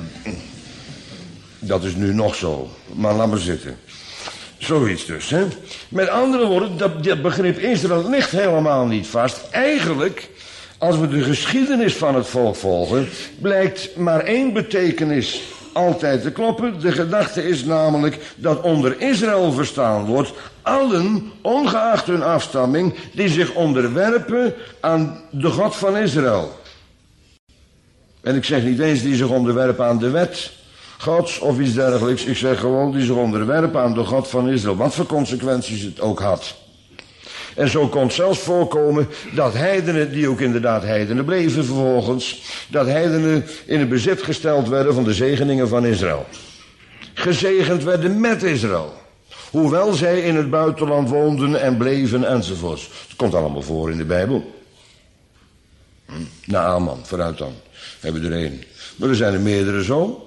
dat is nu nog zo. Maar laat maar zitten. Zoiets dus, hè. Met andere woorden, dat, dat begrip Israël ligt helemaal niet vast. Eigenlijk, als we de geschiedenis van het volk volgen, blijkt maar één betekenis altijd te kloppen. De gedachte is namelijk dat onder Israël verstaan wordt allen, ongeacht hun afstamming, die zich onderwerpen aan de God van Israël. En ik zeg niet eens die zich onderwerpen aan de wet Gods of iets dergelijks. Ik zeg gewoon die zich onderwerpen aan de God van Israël. Wat voor consequenties het ook had. En zo kon het zelfs voorkomen dat heidenen, die ook inderdaad heidenen bleven vervolgens, dat heidenen in het bezit gesteld werden van de zegeningen van Israël. Gezegend werden met Israël. Hoewel zij in het buitenland woonden en bleven enzovoorts. Het komt allemaal voor in de Bijbel. Hm. Naaman, vooruit dan. We hebben er één. Maar er zijn er meerdere zo.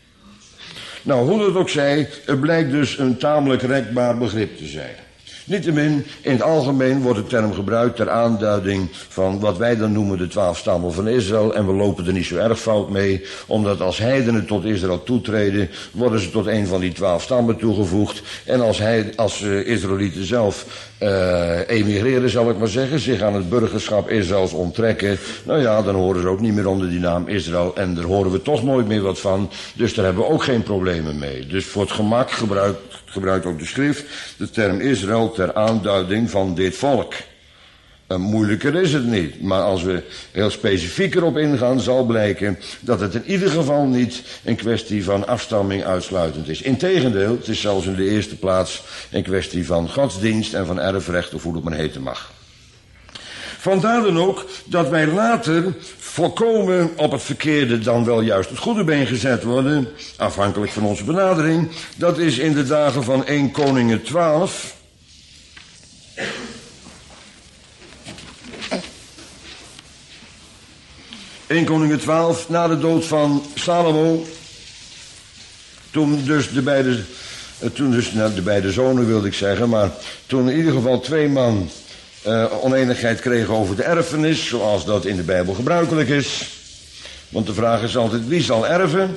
Nou, hoe dat ook zij, het blijkt dus een tamelijk rekbaar begrip te zijn. Niettemin, in het algemeen wordt de term gebruikt ter aanduiding van wat wij dan noemen de twaalf stammen van Israël. En we lopen er niet zo erg fout mee, omdat als heidenen tot Israël toetreden, worden ze tot een van die twaalf stammen toegevoegd. En als, hij, als uh, Israëlieten zelf uh, emigreren, zal ik maar zeggen, zich aan het burgerschap Israëls onttrekken, nou ja, dan horen ze ook niet meer onder die naam Israël. En daar horen we toch nooit meer wat van, dus daar hebben we ook geen problemen mee. Dus voor het gemak gebruikt gebruikt ook de schrift de term Israël ter aanduiding van dit volk. En moeilijker is het niet, maar als we heel specifiek erop ingaan, zal blijken dat het in ieder geval niet een kwestie van afstamming uitsluitend is. Integendeel, het is zelfs in de eerste plaats een kwestie van godsdienst en van erfrecht, of hoe het maar heten mag. Vandaar dan ook dat wij later volkomen op het verkeerde dan wel juist het goede been gezet worden, afhankelijk van onze benadering. Dat is in de dagen van Eerste Koningen twaalf. Eerste Koningen twaalf, na de dood van Salomo, toen dus de beide, toen dus, nou, de beide zonen wilde ik zeggen, maar toen in ieder geval twee man Uh, oneenigheid kregen over de erfenis, zoals dat in de Bijbel gebruikelijk is. Want de vraag is altijd, wie zal erven?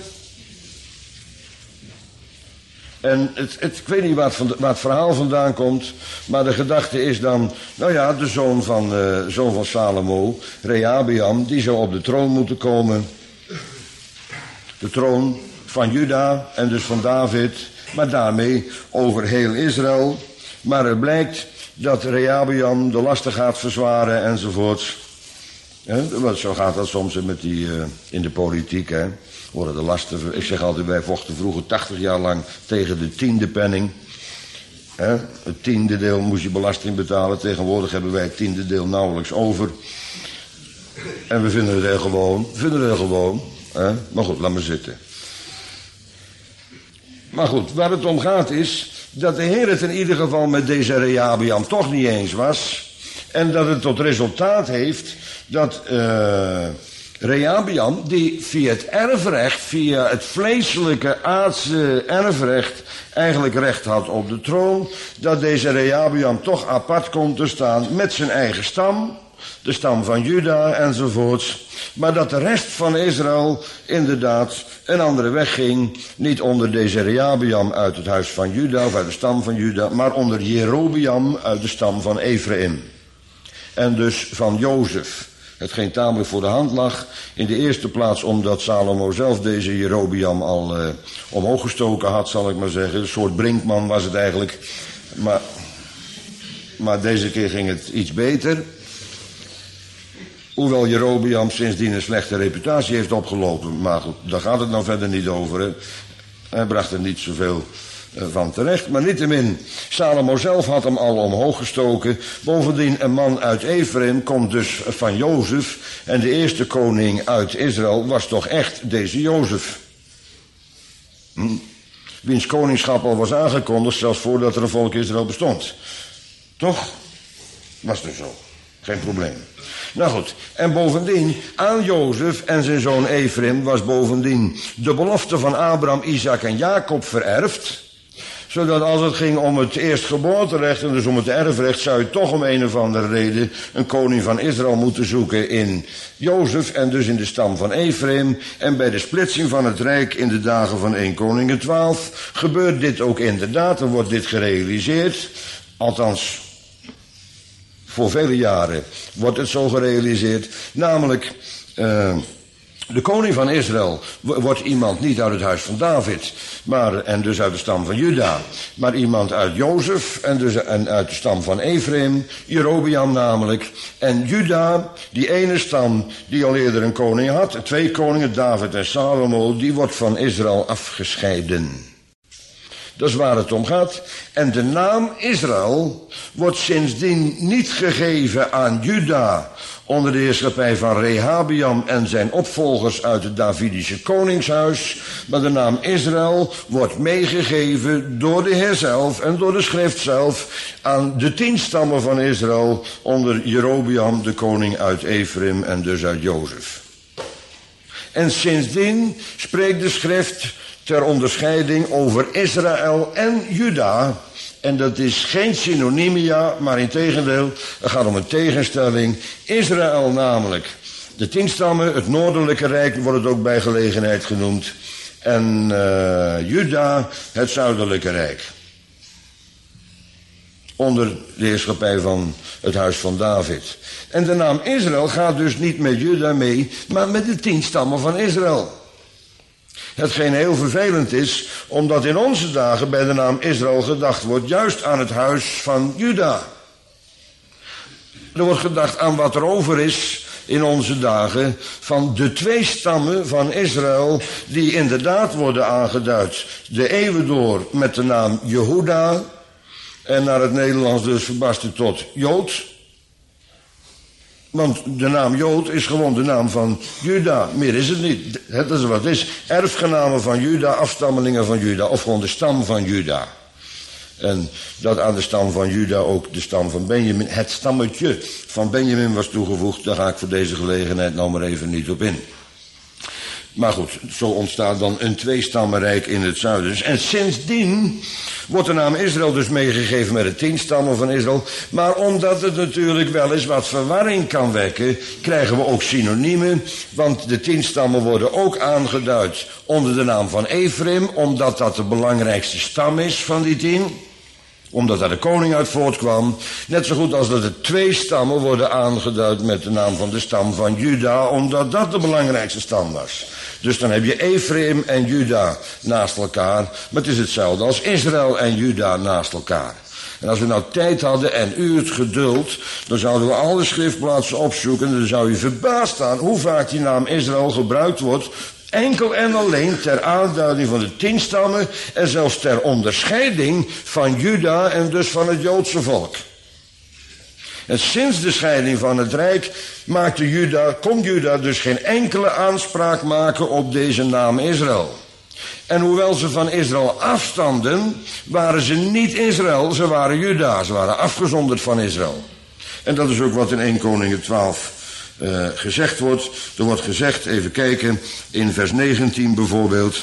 En het, het, ik weet niet waar het, van de, waar het verhaal vandaan komt, maar de gedachte is dan, nou ja, de zoon van, uh, zoon van Salomo, Rehabeam, die zou op de troon moeten komen. De troon van Juda en dus van David, maar daarmee over heel Israël. Maar het blijkt dat Rehabeam de lasten gaat verzwaren enzovoorts. Ja, zo gaat dat soms met die, uh, in de politiek. Hè. Worden de lasten, ik zeg altijd, wij vochten vroeger tachtig jaar lang tegen de tiende penning. Hè. Het tiende deel moest je belasting betalen. Tegenwoordig hebben wij het tiende deel nauwelijks over. En we vinden het heel gewoon. We vinden het heel gewoon. Hè. Maar goed, laat maar zitten. Maar goed, waar het om gaat is dat de Heer het in ieder geval met deze Rehabeam toch niet eens was. En dat het tot resultaat heeft dat uh, Rehabeam, die via het erfrecht, via het vleeselijke aardse erfrecht, eigenlijk recht had op de troon, dat deze Rehabeam toch apart komt te staan met zijn eigen stam, de stam van Juda enzovoorts. Maar dat de rest van Israël inderdaad een andere weg ging. Niet onder deze Rehabeam uit het huis van Juda of uit de stam van Juda, maar onder Jerobeam uit de stam van Ephraim. En dus van Jozef. Hetgeen tamelijk voor de hand lag. In de eerste plaats omdat Salomo zelf deze Jerobeam al uh, omhoog gestoken had, zal ik maar zeggen. Een soort brinkman was het eigenlijk. Maar, maar deze keer ging het iets beter. Hoewel Jerobeam sindsdien een slechte reputatie heeft opgelopen. Maar goed, daar gaat het nou verder niet over. Hè. Hij bracht er niet zoveel van terecht. Maar niettemin, Salomo zelf had hem al omhoog gestoken. Bovendien, een man uit Ephraim komt dus van Jozef. En de eerste koning uit Israël was toch echt deze Jozef. Hm? Wiens koningschap al was aangekondigd, zelfs voordat er een volk Israël bestond. Toch? Was dus zo. Geen probleem. Nou goed, en bovendien, aan Jozef en zijn zoon Ephraim was bovendien de belofte van Abraham, Isaac en Jacob vererfd. Zodat als het ging om het eerstgeboorterecht en dus om het erfrecht, zou je toch om een of andere reden een koning van Israël moeten zoeken in Jozef en dus in de stam van Ephraim. En bij de splitsing van het rijk in de dagen van Eerste Koningen twaalf gebeurt dit ook inderdaad. Dan wordt dit gerealiseerd, althans voor vele jaren wordt het zo gerealiseerd, namelijk uh, de koning van Israël wordt iemand niet uit het huis van David, maar, en dus uit de stam van Juda, maar iemand uit Jozef en dus en uit de stam van Ephraim, Jerobeam namelijk. En Juda, die ene stam die al eerder een koning had, twee koningen, David en Salomo, die wordt van Israël afgescheiden. Dat is waar het om gaat. En de naam Israël wordt sindsdien niet gegeven aan Juda onder de heerschappij van Rehabeam en zijn opvolgers uit het Davidische koningshuis. Maar de naam Israël wordt meegegeven door de Heer zelf en door de schrift zelf aan de tien stammen van Israël onder Jerobeam, de koning uit Ephraim en dus uit Jozef. En sindsdien spreekt de schrift ter onderscheiding over Israël en Juda. En dat is geen synonymia, maar integendeel, het gaat om een tegenstelling. Israël namelijk, de tien stammen, het noordelijke rijk wordt het ook bij gelegenheid genoemd. En uh, Juda, het zuidelijke rijk. Onder de heerschappij van het huis van David. En de naam Israël gaat dus niet met Juda mee, maar met de tien stammen van Israël. Hetgeen heel vervelend is, omdat in onze dagen bij de naam Israël gedacht wordt juist aan het huis van Juda. Er wordt gedacht aan wat er over is in onze dagen van de twee stammen van Israël die inderdaad worden aangeduid de eeuwen door met de naam Jehuda en naar het Nederlands dus verbasterd tot Jood. Want de naam Jood is gewoon de naam van Juda. Meer is het niet. Dat is wat het is. Erfgenamen van Juda, afstammelingen van Juda. Of gewoon de stam van Juda. En dat aan de stam van Juda ook de stam van Benjamin. Het stammetje van Benjamin was toegevoegd. Daar ga ik voor deze gelegenheid nou maar even niet op in. Maar goed, zo ontstaat dan een tweestammenrijk in het zuiden. En sindsdien wordt de naam Israël dus meegegeven met de tien stammen van Israël. Maar omdat het natuurlijk wel eens wat verwarring kan wekken, krijgen we ook synoniemen. Want de tien stammen worden ook aangeduid onder de naam van Ephraim, omdat dat de belangrijkste stam is van die tien. Omdat daar de koning uit voortkwam. Net zo goed als dat er twee stammen worden aangeduid met de naam van de stam van Juda, omdat dat de belangrijkste stam was. Dus dan heb je Ephraim en Juda naast elkaar. Maar het is hetzelfde als Israël en Juda naast elkaar. En als we nou tijd hadden en u het geduld, dan zouden we alle schriftplaatsen opzoeken. En dan zou je verbaasd staan hoe vaak die naam Israël gebruikt wordt. Enkel en alleen ter aanduiding van de tien stammen en zelfs ter onderscheiding van Juda en dus van het Joodse volk. En sinds de scheiding van het rijk maakte Juda, kon Juda dus geen enkele aanspraak maken op deze naam Israël. En hoewel ze van Israël afstamden, waren ze niet Israël, ze waren Juda, ze waren afgezonderd van Israël. En dat is ook wat in Eerste Koningen twaalf uh, gezegd wordt. Er wordt gezegd, even kijken, in vers negentien bijvoorbeeld.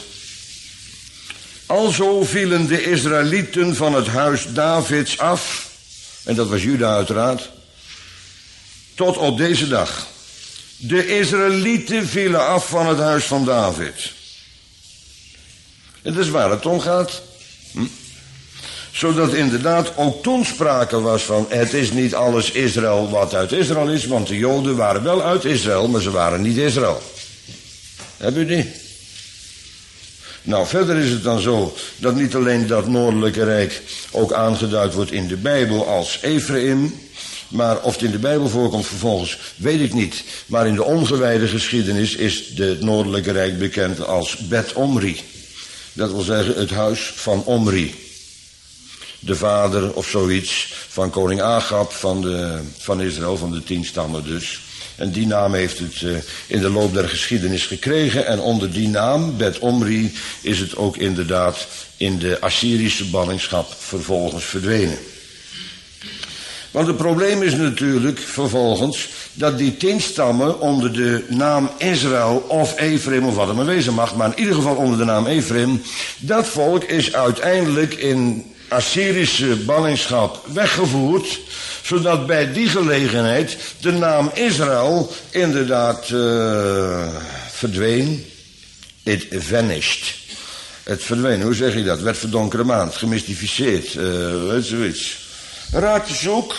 Alzo vielen de Israëlieten van het huis Davids af, en dat was Juda uiteraard, tot op deze dag. De Israëlieten vielen af van het huis van David. Het is waar het om gaat. Hm? Zodat inderdaad ook toen sprake was van, het is niet alles Israël wat uit Israël is, want de Joden waren wel uit Israël, maar ze waren niet Israël. Heb u die? Nou, verder is het dan zo dat niet alleen dat noordelijke rijk ook aangeduid wordt in de Bijbel als Ephraim, maar of het in de Bijbel voorkomt vervolgens, weet ik niet. Maar in de ongewijde geschiedenis is het noordelijke rijk bekend als Bet Omri. Dat wil zeggen het huis van Omri. De vader of zoiets van koning Agab van, de, van Israël, van de tien stammen dus. En die naam heeft het uh, in de loop der geschiedenis gekregen. En onder die naam, Bet Omri, is het ook inderdaad in de Assyrische ballingschap vervolgens verdwenen. Want het probleem is natuurlijk vervolgens dat die tien stammen onder de naam Israël of Ephraim of wat het maar wezen mag, maar in ieder geval onder de naam Ephraim, dat volk is uiteindelijk in Assyrische ballingschap weggevoerd, zodat bij die gelegenheid de naam Israël inderdaad uh, verdween. It vanished. Het verdween, hoe zeg je dat? Werd verdonkere maand, gemystificeerd, uh, weet zoiets. Raad je zoek.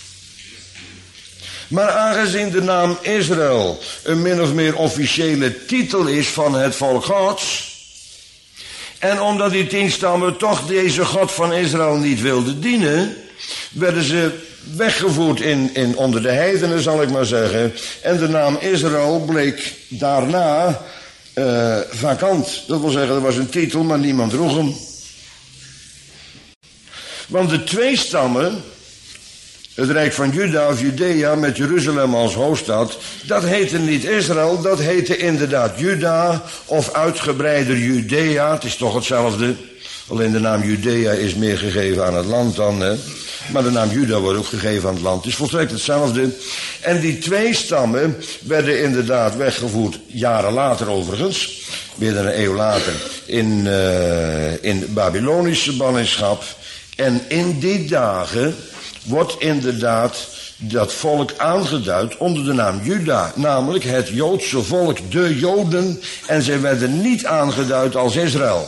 Maar aangezien de naam Israël een min of meer officiële titel is van het volk Gods, en omdat die tien stammen toch deze God van Israël niet wilden dienen, werden ze weggevoerd in, in onder de heidenen, zal ik maar zeggen. En de naam Israël bleek daarna uh, vakant. Dat wil zeggen, er was een titel, maar niemand droeg hem. Want de twee stammen, het rijk van Juda of Judea met Jeruzalem als hoofdstad, dat heette niet Israël, dat heette inderdaad Juda of uitgebreider Judea. Het is toch hetzelfde. Alleen de naam Judea is meer gegeven aan het land dan, hè. Maar de naam Juda wordt ook gegeven aan het land. Het is volstrekt hetzelfde. En die twee stammen werden inderdaad weggevoerd, jaren later overigens, meer dan een eeuw later, in, uh, in Babylonische ballingschap. En in die dagen wordt inderdaad dat volk aangeduid onder de naam Juda, namelijk het Joodse volk, de Joden, en zij werden niet aangeduid als Israël.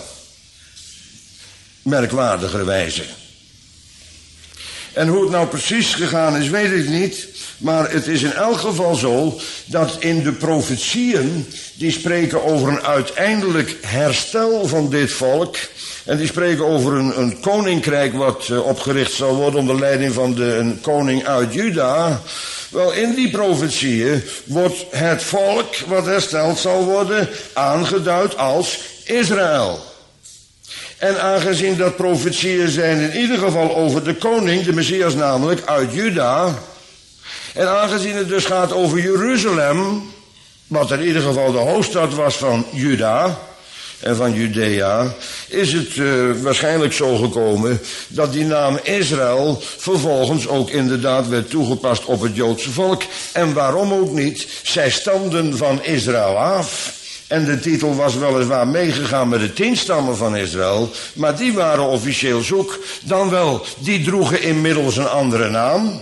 Merkwaardigerwijze. En hoe het nou precies gegaan is, weet ik niet, maar het is in elk geval zo dat in de profetieën, die spreken over een uiteindelijk herstel van dit volk, en die spreken over een, een koninkrijk wat uh, opgericht zal worden onder leiding van de, een koning uit Juda. Wel, in die profetieën wordt het volk wat hersteld zal worden aangeduid als Israël. En aangezien dat profetieën zijn in ieder geval over de koning, de Messias namelijk, uit Juda. En aangezien het dus gaat over Jeruzalem, wat in ieder geval de hoofdstad was van Juda en van Judea, is het uh, waarschijnlijk zo gekomen dat die naam Israël vervolgens ook inderdaad werd toegepast op het Joodse volk. En waarom ook niet, zij stamden van Israël af. En de titel was weliswaar meegegaan met de tien stammen van Israël, maar die waren officieel zoek. Dan wel, die droegen inmiddels een andere naam.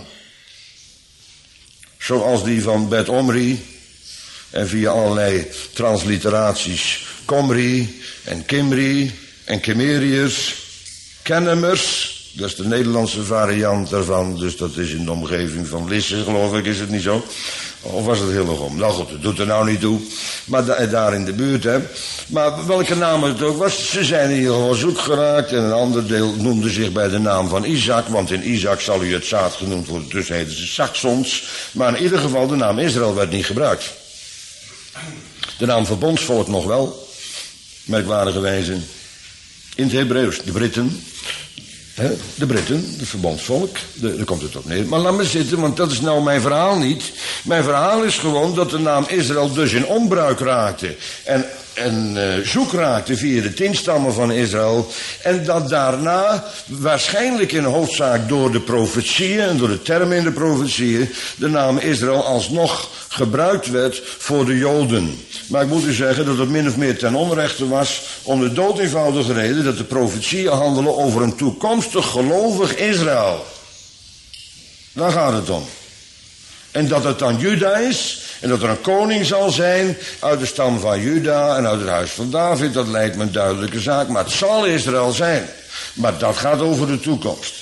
Zoals die van Bet Omri. En via allerlei transliteraties Komri en Kimri en Kemeriërs. Kennemers, dat is de Nederlandse variant daarvan. Dus dat is in de omgeving van Lisse, geloof ik, is het niet zo? Of was het Hillegom? Nou goed, dat doet er nou niet toe. Maar da- daar in de buurt, hè. Maar welke naam het ook was, ze zijn in ieder geval zoek geraakt. En een ander deel noemde zich bij de naam van Isaac. Want in Isaac zal u het zaad genoemd worden. Dus heten ze Saxons. Maar in ieder geval, de naam Israël werd niet gebruikt. De naam verbondsvolk nog wel. Merkwaardige wijze. In het Hebreeuws, de Britten. He, de Britten, het verbondsvolk, de, daar komt het op neer. Maar laat me zitten, want dat is nou mijn verhaal niet. Mijn verhaal is gewoon dat de naam Israël dus in onbruik raakte. En, en uh, zoek raakte via de tien stammen van Israël. En dat daarna, waarschijnlijk in hoofdzaak door de profetieën en door de termen in de profetieën, de naam Israël alsnog gebruikt werd voor de Joden. Maar ik moet u zeggen dat het min of meer ten onrechte was, om de dood eenvoudige reden dat de profetieën handelen over een toekomstig gelovig Israël. Daar gaat het om. En dat het dan Juda is, en dat er een koning zal zijn uit de stam van Juda en uit het huis van David, dat lijkt me een duidelijke zaak, maar het zal Israël zijn. Maar dat gaat over de toekomst.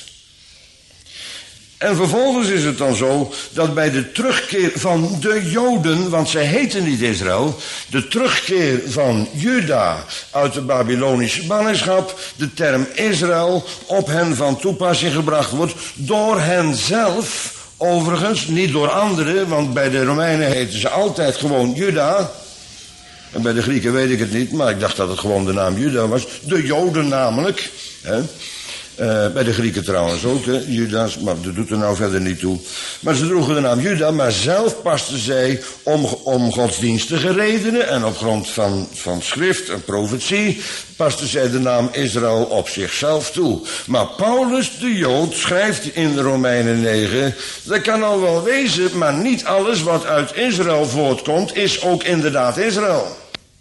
En vervolgens is het dan zo dat bij de terugkeer van de Joden, want zij heten niet Israël, de terugkeer van Juda uit de Babylonische ballingschap, de term Israël op hen van toepassing gebracht wordt door hen zelf, overigens niet door anderen, want bij de Romeinen heten ze altijd gewoon Juda. En bij de Grieken weet ik het niet, maar ik dacht dat het gewoon de naam Juda was. De Joden namelijk. Hè? Uh, bij de Grieken trouwens ook, hè? Judas, maar dat doet er nou verder niet toe. Maar ze droegen de naam Juda, maar zelf pasten zij om, om godsdienstige redenen en op grond van, van schrift en profetie pasten zij de naam Israël op zichzelf toe. Maar Paulus de Jood schrijft in Romeinen negen, dat kan al wel wezen, maar niet alles wat uit Israël voortkomt is ook inderdaad Israël.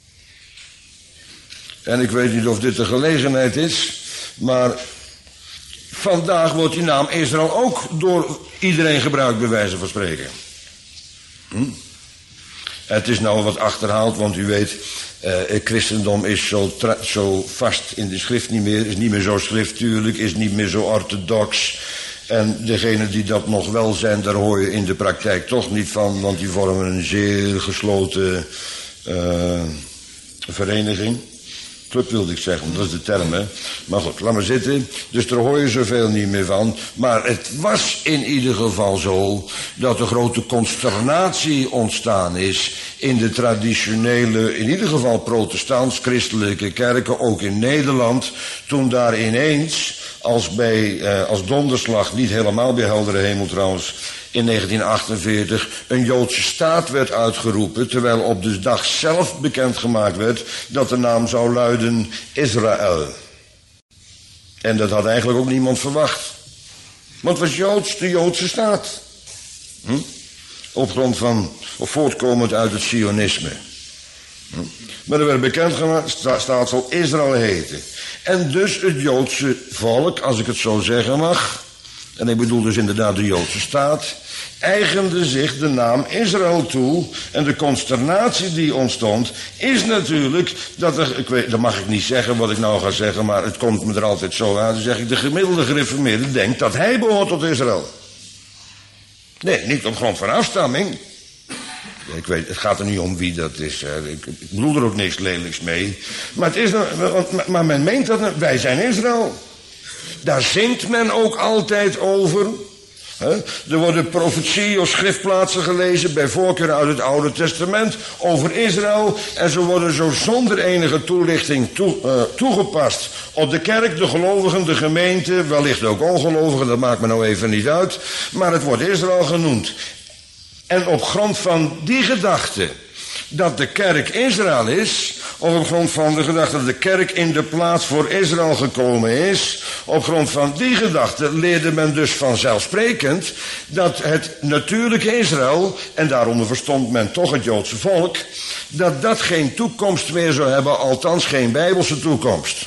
En ik weet niet of dit de gelegenheid is, maar vandaag wordt die naam Israël ook door iedereen gebruikt, bij wijze van spreken. Hm? Het is nou wat achterhaald, want u weet, uh, het christendom is zo, zo vast in de schrift niet meer, is niet meer zo schriftuurlijk, is niet meer zo orthodox. En degenen die dat nog wel zijn, daar hoor je in de praktijk toch niet van, want die vormen een zeer gesloten uh, vereniging. Club wilde ik zeggen, dat is de term, hè. Maar goed, laat maar zitten. Dus daar hoor je zoveel niet meer van. Maar het was in ieder geval zo dat er grote consternatie ontstaan is in de traditionele, in ieder geval protestants-christelijke kerken, ook in Nederland, toen daar ineens, als bij, eh, als donderslag, niet helemaal bij heldere hemel trouwens, in negentien achtenveertig een Joodse staat werd uitgeroepen, terwijl op de dag zelf bekendgemaakt werd dat de naam zou luiden Israël. En dat had eigenlijk ook niemand verwacht. Want het was Joods, de Joodse staat. Hm? Op grond van, of voortkomend uit het Sionisme. Hm? Maar er werd bekendgemaakt, de staat zal Israël heten. En dus het Joodse volk, als ik het zo zeggen mag, en ik bedoel dus inderdaad de Joodse staat, eigende zich de naam Israël toe. En de consternatie die ontstond is natuurlijk dat er, ik weet, dat mag ik niet zeggen wat ik nou ga zeggen, maar het komt me er altijd zo uit. Dan zeg ik, de gemiddelde gereformeerde denkt dat hij behoort tot Israël. Nee, niet op grond van afstamming. Ik weet, het gaat er niet om wie dat is. Hè. Ik, ik bedoel er ook niks lelijks mee. Maar, het is, maar men meent dat, wij zijn Israël. Daar zingt men ook altijd over. He? Er worden profetieën of schriftplaatsen gelezen, bij voorkeur uit het Oude Testament, over Israël. En ze worden zo zonder enige toelichting toe, uh, toegepast op de kerk, de gelovigen, de gemeente, wellicht ook ongelovigen, dat maakt me nou even niet uit. Maar het wordt Israël genoemd. En op grond van die gedachte dat de kerk Israël is, of op grond van de gedachte dat de kerk in de plaats voor Israël gekomen is, op grond van die gedachte leerde men dus vanzelfsprekend dat het natuurlijke Israël, en daaronder verstond men toch het Joodse volk, dat dat geen toekomst meer zou hebben, althans geen bijbelse toekomst.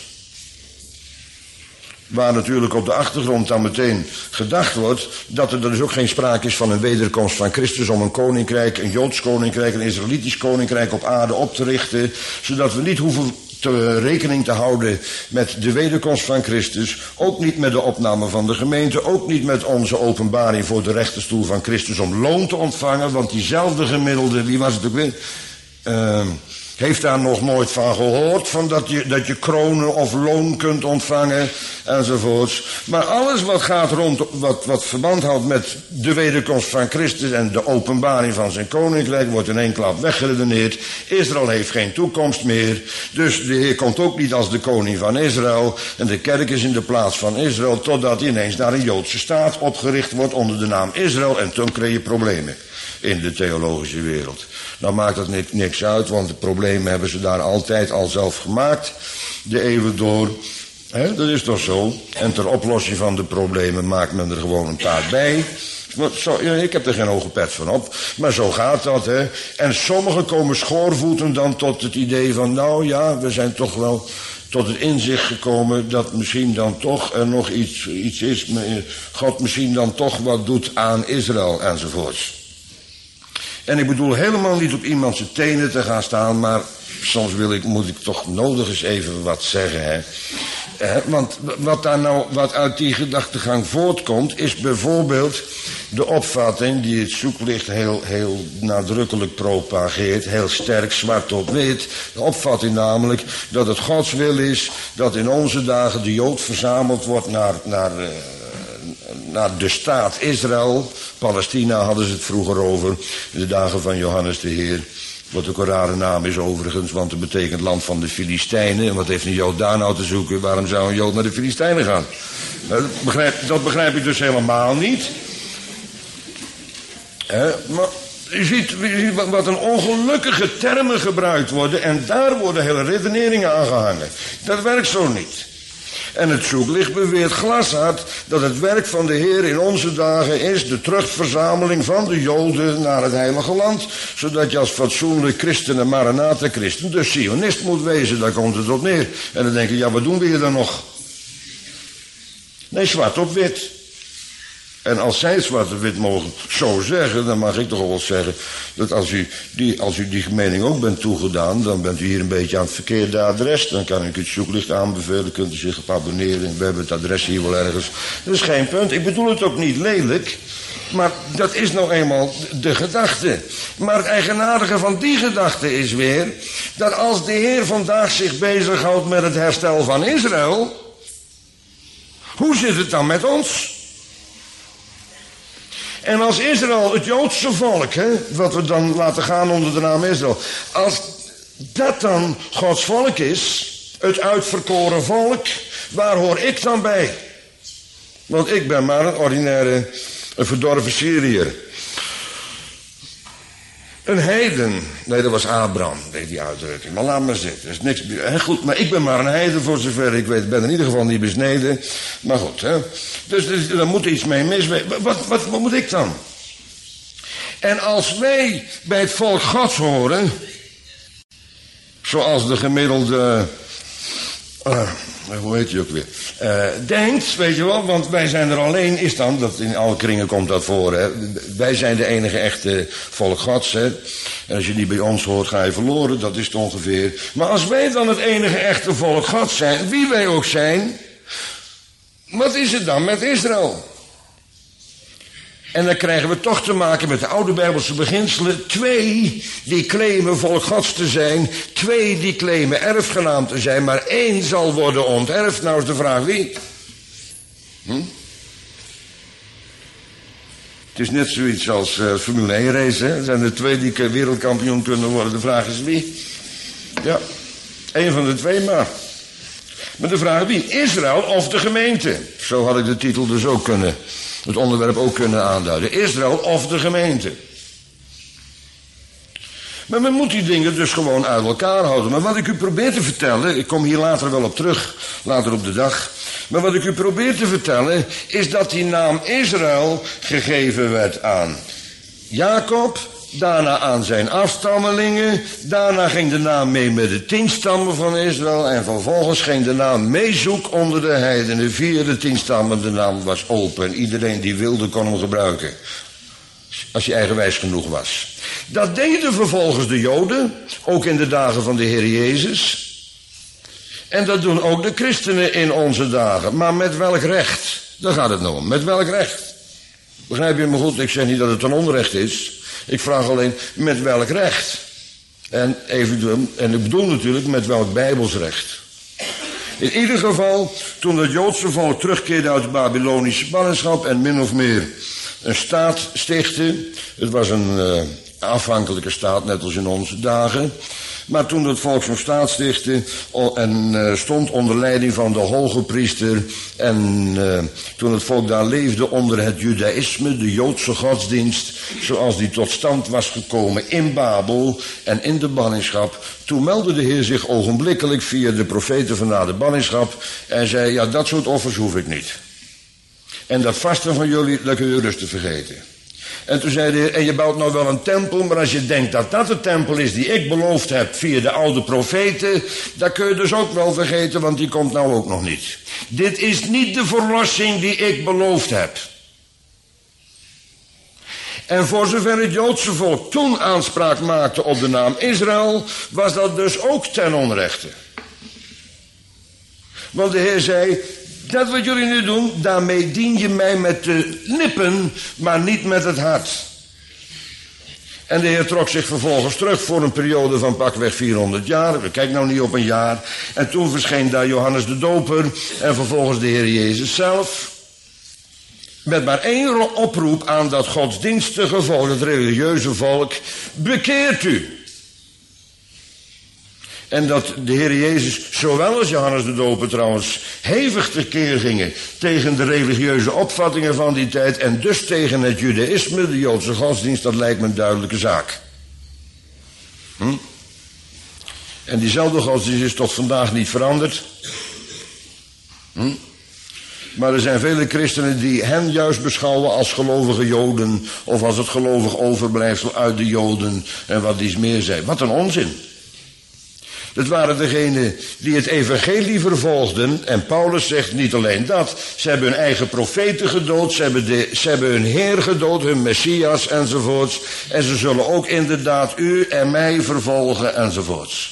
Waar natuurlijk op de achtergrond dan meteen gedacht wordt dat er dus ook geen sprake is van een wederkomst van Christus om een koninkrijk, een Joods koninkrijk, een Israëlitisch koninkrijk op aarde op te richten, zodat we niet hoeven te rekening te houden met de wederkomst van Christus, ook niet met de opname van de gemeente, ook niet met onze openbaring voor de rechterstoel van Christus om loon te ontvangen, want diezelfde gemiddelde, wie was het ook weer, uh, heeft daar nog nooit van gehoord, van dat je, dat je kronen of loon kunt ontvangen, enzovoorts. Maar alles wat gaat rond, wat, wat verband houdt met de wederkomst van Christus en de openbaring van zijn koninkrijk, wordt in één klap weggeredeneerd. Israël heeft geen toekomst meer, dus de Heer komt ook niet als de koning van Israël, en de kerk is in de plaats van Israël, totdat ineens daar een Joodse staat opgericht wordt onder de naam Israël, en toen kreeg je problemen in de theologische wereld. Nou maakt dat niks uit, want de problemen hebben ze daar altijd al zelf gemaakt, de eeuwen door. He, dat is toch zo. En ter oplossing van de problemen maakt men er gewoon een paar bij. Zo, ja, ik heb er geen hoge pet van op, maar zo gaat dat. Hè. En sommigen komen schoorvoeten dan tot het idee van, nou ja, we zijn toch wel tot het inzicht gekomen dat misschien dan toch er nog iets, iets is, God misschien dan toch wat doet aan Israël enzovoorts. En ik bedoel helemaal niet op iemand zijn tenen te gaan staan, maar soms wil ik, moet ik toch nodig eens even wat zeggen. Hè. Eh, want wat daar nou, wat uit die gedachtegang voortkomt, is bijvoorbeeld de opvatting die het zoeklicht heel, heel nadrukkelijk propageert, heel sterk zwart op wit. De opvatting namelijk dat het Gods wil is dat in onze dagen de Jood verzameld wordt naar, naar, uh, naar de staat Israël. Palestina hadden ze het vroeger over, in de dagen van Johannes de Heer. Wat ook een rare naam is overigens, want het betekent land van de Filistijnen. En wat heeft een Jood daar nou te zoeken? Waarom zou een Jood naar de Filistijnen gaan? Nou, dat, begrijp, dat begrijp ik dus helemaal niet. He, maar je ziet, je ziet wat, wat een ongelukkige termen gebruikt worden. En daar worden hele redeneringen aan gehangen. Dat werkt zo niet. En het zoeklicht beweert glashard dat het werk van de Heer in onze dagen is de terugverzameling van de Joden naar het heilige land, zodat je als fatsoenlijk christen en maranatha-christen de sionist moet wezen. Daar komt het op neer. En dan denk je, ja, wat doen we hier dan nog? Nee, zwart op wit. En als zij zwart op wit mogen zo zeggen, dan mag ik toch wel zeggen dat als u, die, als u die mening ook bent toegedaan, dan bent u hier een beetje aan het verkeerde adres. Dan kan ik het zoeklicht aanbevelen, kunt u zich op abonneren. We hebben het adres hier wel ergens. Dat is geen punt. Ik bedoel het ook niet lelijk, maar dat is nou eenmaal de gedachte. Maar het eigenaardige van die gedachte is weer dat als de Heer vandaag zich bezighoudt met het herstel van Israël, hoe zit het dan met ons? En als Israël, het Joodse volk, hè, wat we dan laten gaan onder de naam Israël, als dat dan Gods volk is, het uitverkoren volk, waar hoor ik dan bij? Want ik ben maar een ordinaire, een verdorven Syriër. Een heiden. Nee, dat was Abraham, deed die uitdrukking. Maar laat maar zitten. Dat is niks. He, goed, maar ik ben maar een heiden voor zover ik weet. Ik ben in ieder geval niet besneden. Maar goed, hè. Dus, dus daar moet iets mee mis. Wat, wat, wat, wat moet ik dan? En als wij bij het volk Gods horen, zoals de gemiddelde, uh, hoe heet je ook weer, uh, denkt, weet je wel, want wij zijn er alleen, is dan, dat in alle kringen komt dat voor, hè. Wij zijn de enige echte volk Gods, hè. En als je niet bij ons hoort, ga je verloren, dat is het ongeveer. Maar als wij dan het enige echte volk Gods zijn, wie wij ook zijn, wat is het dan met Israël? En dan krijgen we toch te maken met de oude Bijbelse beginselen. Twee die claimen volk Gods te zijn. Twee die claimen erfgenaam te zijn. Maar één zal worden onterfd. Nou is de vraag wie? Hm? Het is net zoiets als uh, Formule één race. Hè? Er zijn er twee die wereldkampioen kunnen worden. De vraag is wie? Ja, één van de twee maar. Maar de vraag wie? Israël of de gemeente? Zo had ik de titel dus ook kunnen, het onderwerp ook kunnen aanduiden. Israël of de gemeente. Maar men moet die dingen dus gewoon uit elkaar houden. Maar wat ik u probeer te vertellen, ik kom hier later wel op terug, later op de dag. Maar wat ik u probeer te vertellen, is dat die naam Israël gegeven werd aan Jacob, daarna aan zijn afstammelingen, daarna ging de naam mee met de tien stammen van Israël en vervolgens ging de naam meezoek onder de heidenen. Via de tien stammen, de naam was open. Iedereen die wilde kon hem gebruiken, als je eigenwijs genoeg was. Dat deden vervolgens de Joden, ook in de dagen van de Heer Jezus. En dat doen ook de christenen in onze dagen. Maar met welk recht? Daar gaat het nou om. Met welk recht? Begrijp je me goed? Ik zeg niet dat het een onrecht is. Ik vraag alleen, met welk recht? En, even, en ik bedoel natuurlijk, met welk bijbelsrecht? In ieder geval, toen het Joodse volk terugkeerde uit de Babylonische ballingschap en min of meer een staat stichtte. Het was een uh, afhankelijke staat, net als in onze dagen. Maar toen het volk zo'n staat stichtte en uh, stond onder leiding van de hoge priester en uh, toen het volk daar leefde onder het judaïsme, de Joodse godsdienst, zoals die tot stand was gekomen in Babel en in de ballingschap, toen meldde de Heer zich ogenblikkelijk via de profeten van na de ballingschap en zei, ja, dat soort offers hoef ik niet. En dat vasten van jullie, dat kun je rustig vergeten. En toen zei de Heer, en je bouwt nou wel een tempel, maar als je denkt dat dat de tempel is die ik beloofd heb via de oude profeten, dat kun je dus ook wel vergeten, want die komt nou ook nog niet. Dit is niet de verlossing die ik beloofd heb. En voor zover het Joodse volk toen aanspraak maakte op de naam Israël, was dat dus ook ten onrechte. Want de Heer zei, dat wat jullie nu doen, daarmee dien je mij met de lippen, maar niet met het hart. En de Heer trok zich vervolgens terug voor een periode van pakweg vierhonderd jaar. We kijken nou niet op een jaar. En toen verscheen daar Johannes de Doper en vervolgens de Heer Jezus zelf. Met maar één oproep aan dat godsdienstige volk, het religieuze volk, bekeert u. En dat de Heer Jezus, zowel als Johannes de Doper trouwens, hevig tekeer gingen tegen de religieuze opvattingen van die tijd en dus tegen het judaïsme, de Joodse godsdienst, dat lijkt me een duidelijke zaak. Hm? En diezelfde godsdienst is tot vandaag niet veranderd. Hm? Maar er zijn vele christenen die hen juist beschouwen als gelovige Joden of als het gelovig overblijfsel uit de Joden en wat dies meer zijn. Wat een onzin. Dat waren degenen die het evangelie vervolgden. En Paulus zegt niet alleen dat. Ze hebben hun eigen profeten gedood. Ze hebben, de, ze hebben hun Heer gedood, hun Messias enzovoorts. En ze zullen ook inderdaad u en mij vervolgen enzovoorts.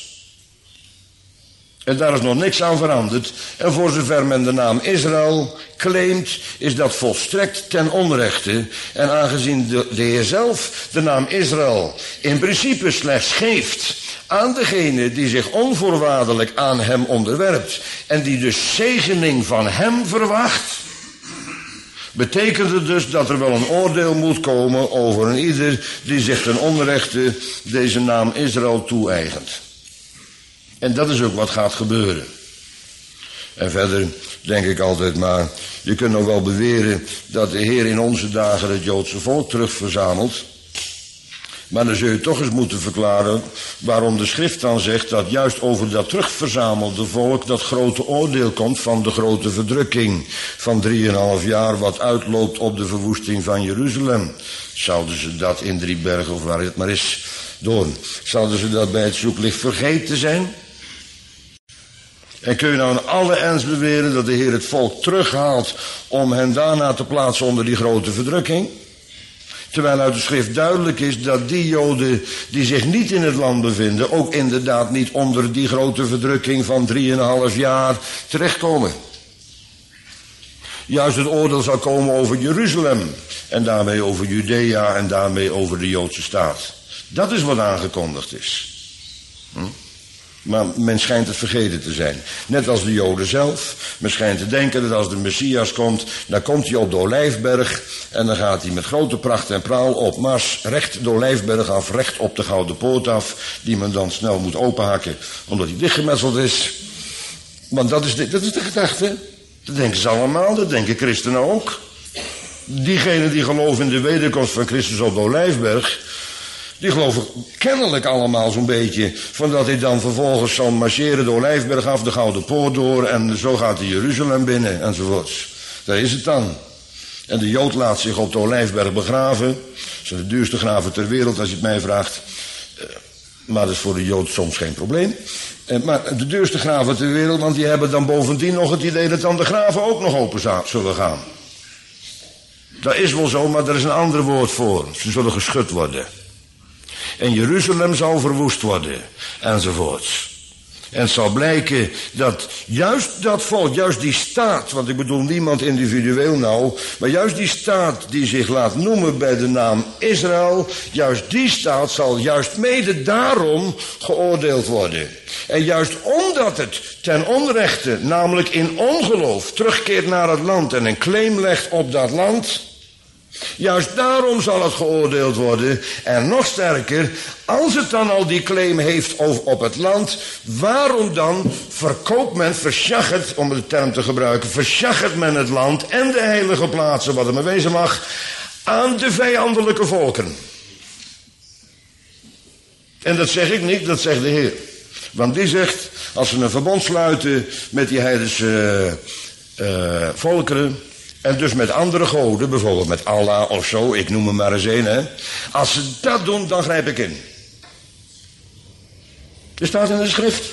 En daar is nog niks aan veranderd. En voor zover men de naam Israël claimt, is dat volstrekt ten onrechte. En aangezien de, de Heer zelf de naam Israël in principe slechts geeft aan degene die zich onvoorwaardelijk aan hem onderwerpt en die dus zegening van hem verwacht, betekent het dus dat er wel een oordeel moet komen over een ieder die zich ten onrechte deze naam Israël toe-eigent. En dat is ook wat gaat gebeuren. En verder denk ik altijd maar, je kunt nog wel beweren dat de Heer in onze dagen het Joodse volk terugverzamelt. Maar dan zul je toch eens moeten verklaren waarom de schrift dan zegt dat juist over dat terugverzamelde volk dat grote oordeel komt van de grote verdrukking van drieënhalf jaar wat uitloopt op de verwoesting van Jeruzalem. Zouden ze dat in Driebergen of waar het maar is doen, zouden ze dat bij het zoeklicht vergeten zijn? En kun je nou in alle ernst beweren dat de Heer het volk terughaalt om hen daarna te plaatsen onder die grote verdrukking? Terwijl uit de schrift duidelijk is dat die Joden die zich niet in het land bevinden ook inderdaad niet onder die grote verdrukking van drieënhalf jaar terechtkomen. Juist het oordeel zal komen over Jeruzalem en daarmee over Judea en daarmee over de Joodse staat. Dat is wat aangekondigd is. Hm? Maar men schijnt het vergeten te zijn. Net als de Joden zelf. Men schijnt te denken dat als de Messias komt, dan komt hij op de Olijfberg en dan gaat hij met grote pracht en praal op mars recht de Olijfberg af, recht op de Gouden Poort af, die men dan snel moet openhakken, omdat hij dichtgemetseld is. Want dat is de, dat is de gedachte. Dat denken ze allemaal, dat denken christenen ook. Diegenen die geloven in de wederkomst van Christus op de Olijfberg, die geloven kennelijk allemaal zo'n beetje van dat hij dan vervolgens zal marcheren de Olijfberg af, de Gouden Poort door en zo gaat hij Jeruzalem binnen enzovoorts. Daar is het dan. En de Jood laat zich op de Olijfberg begraven. Dat zijn de duurste graven ter wereld als je het mij vraagt. Maar dat is voor de Jood soms geen probleem. Maar de duurste graven ter wereld, want die hebben dan bovendien nog het idee dat dan de graven ook nog open zullen gaan. Dat is wel zo, maar er is een ander woord voor. Ze zullen geschud worden. En Jeruzalem zal verwoest worden, enzovoorts. En het zal blijken dat juist dat volk, juist die staat, want ik bedoel niemand individueel nou, maar juist die staat die zich laat noemen bij de naam Israël, juist die staat zal juist mede daarom geoordeeld worden. En juist omdat het ten onrechte, namelijk in ongeloof, terugkeert naar het land en een claim legt op dat land, juist daarom zal het geoordeeld worden. En nog sterker, als het dan al die claim heeft op het land, waarom dan verkoopt men, verschaggert, om de term te gebruiken, verschaggert men het land en de heilige plaatsen, wat er maar wezen mag, aan de vijandelijke volken. En dat zeg ik niet, dat zegt de Heer. Want die zegt, als ze een verbond sluiten met die heidense uh, uh, volkeren, en dus met andere goden, bijvoorbeeld met Allah of zo, ik noem hem maar eens een, hè. Als ze dat doen, dan grijp ik in. Dat staat in de schrift.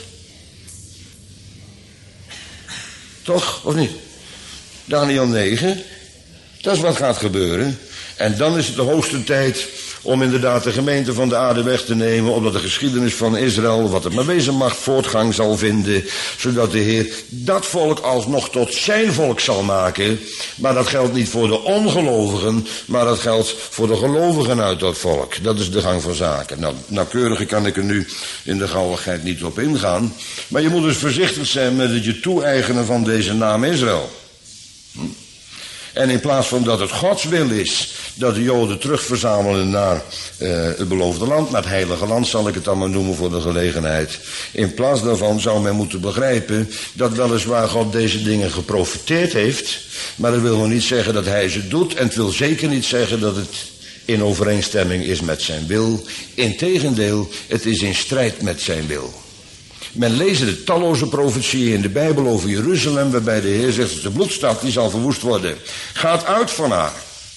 Toch, of niet? Daniel negen. Dat is wat gaat gebeuren. En dan is het de hoogste tijd om inderdaad de gemeente van de aarde weg te nemen, omdat de geschiedenis van Israël, wat het maar wezen mag, voortgang zal vinden, zodat de Heer dat volk alsnog tot zijn volk zal maken. Maar dat geldt niet voor de ongelovigen, maar dat geldt voor de gelovigen uit dat volk. Dat is de gang van zaken. Nou, nauwkeuriger kan ik er nu in de gauwigheid niet op ingaan, maar je moet dus voorzichtig zijn met het je toe-eigenen van deze naam Israël. Hm? En in plaats van dat het Gods wil is dat de Joden terugverzamelen naar uh, het beloofde land, naar het heilige land zal ik het dan maar noemen voor de gelegenheid. In plaats daarvan zou men moeten begrijpen dat weliswaar God deze dingen geprofeteerd heeft, maar dat wil nog niet zeggen dat hij ze doet en het wil zeker niet zeggen dat het in overeenstemming is met zijn wil. Integendeel, het is in strijd met zijn wil. Men leest de talloze profetieën in de Bijbel over Jeruzalem, waarbij de Heer zegt dat de bloedstad die zal verwoest worden. Gaat uit van haar.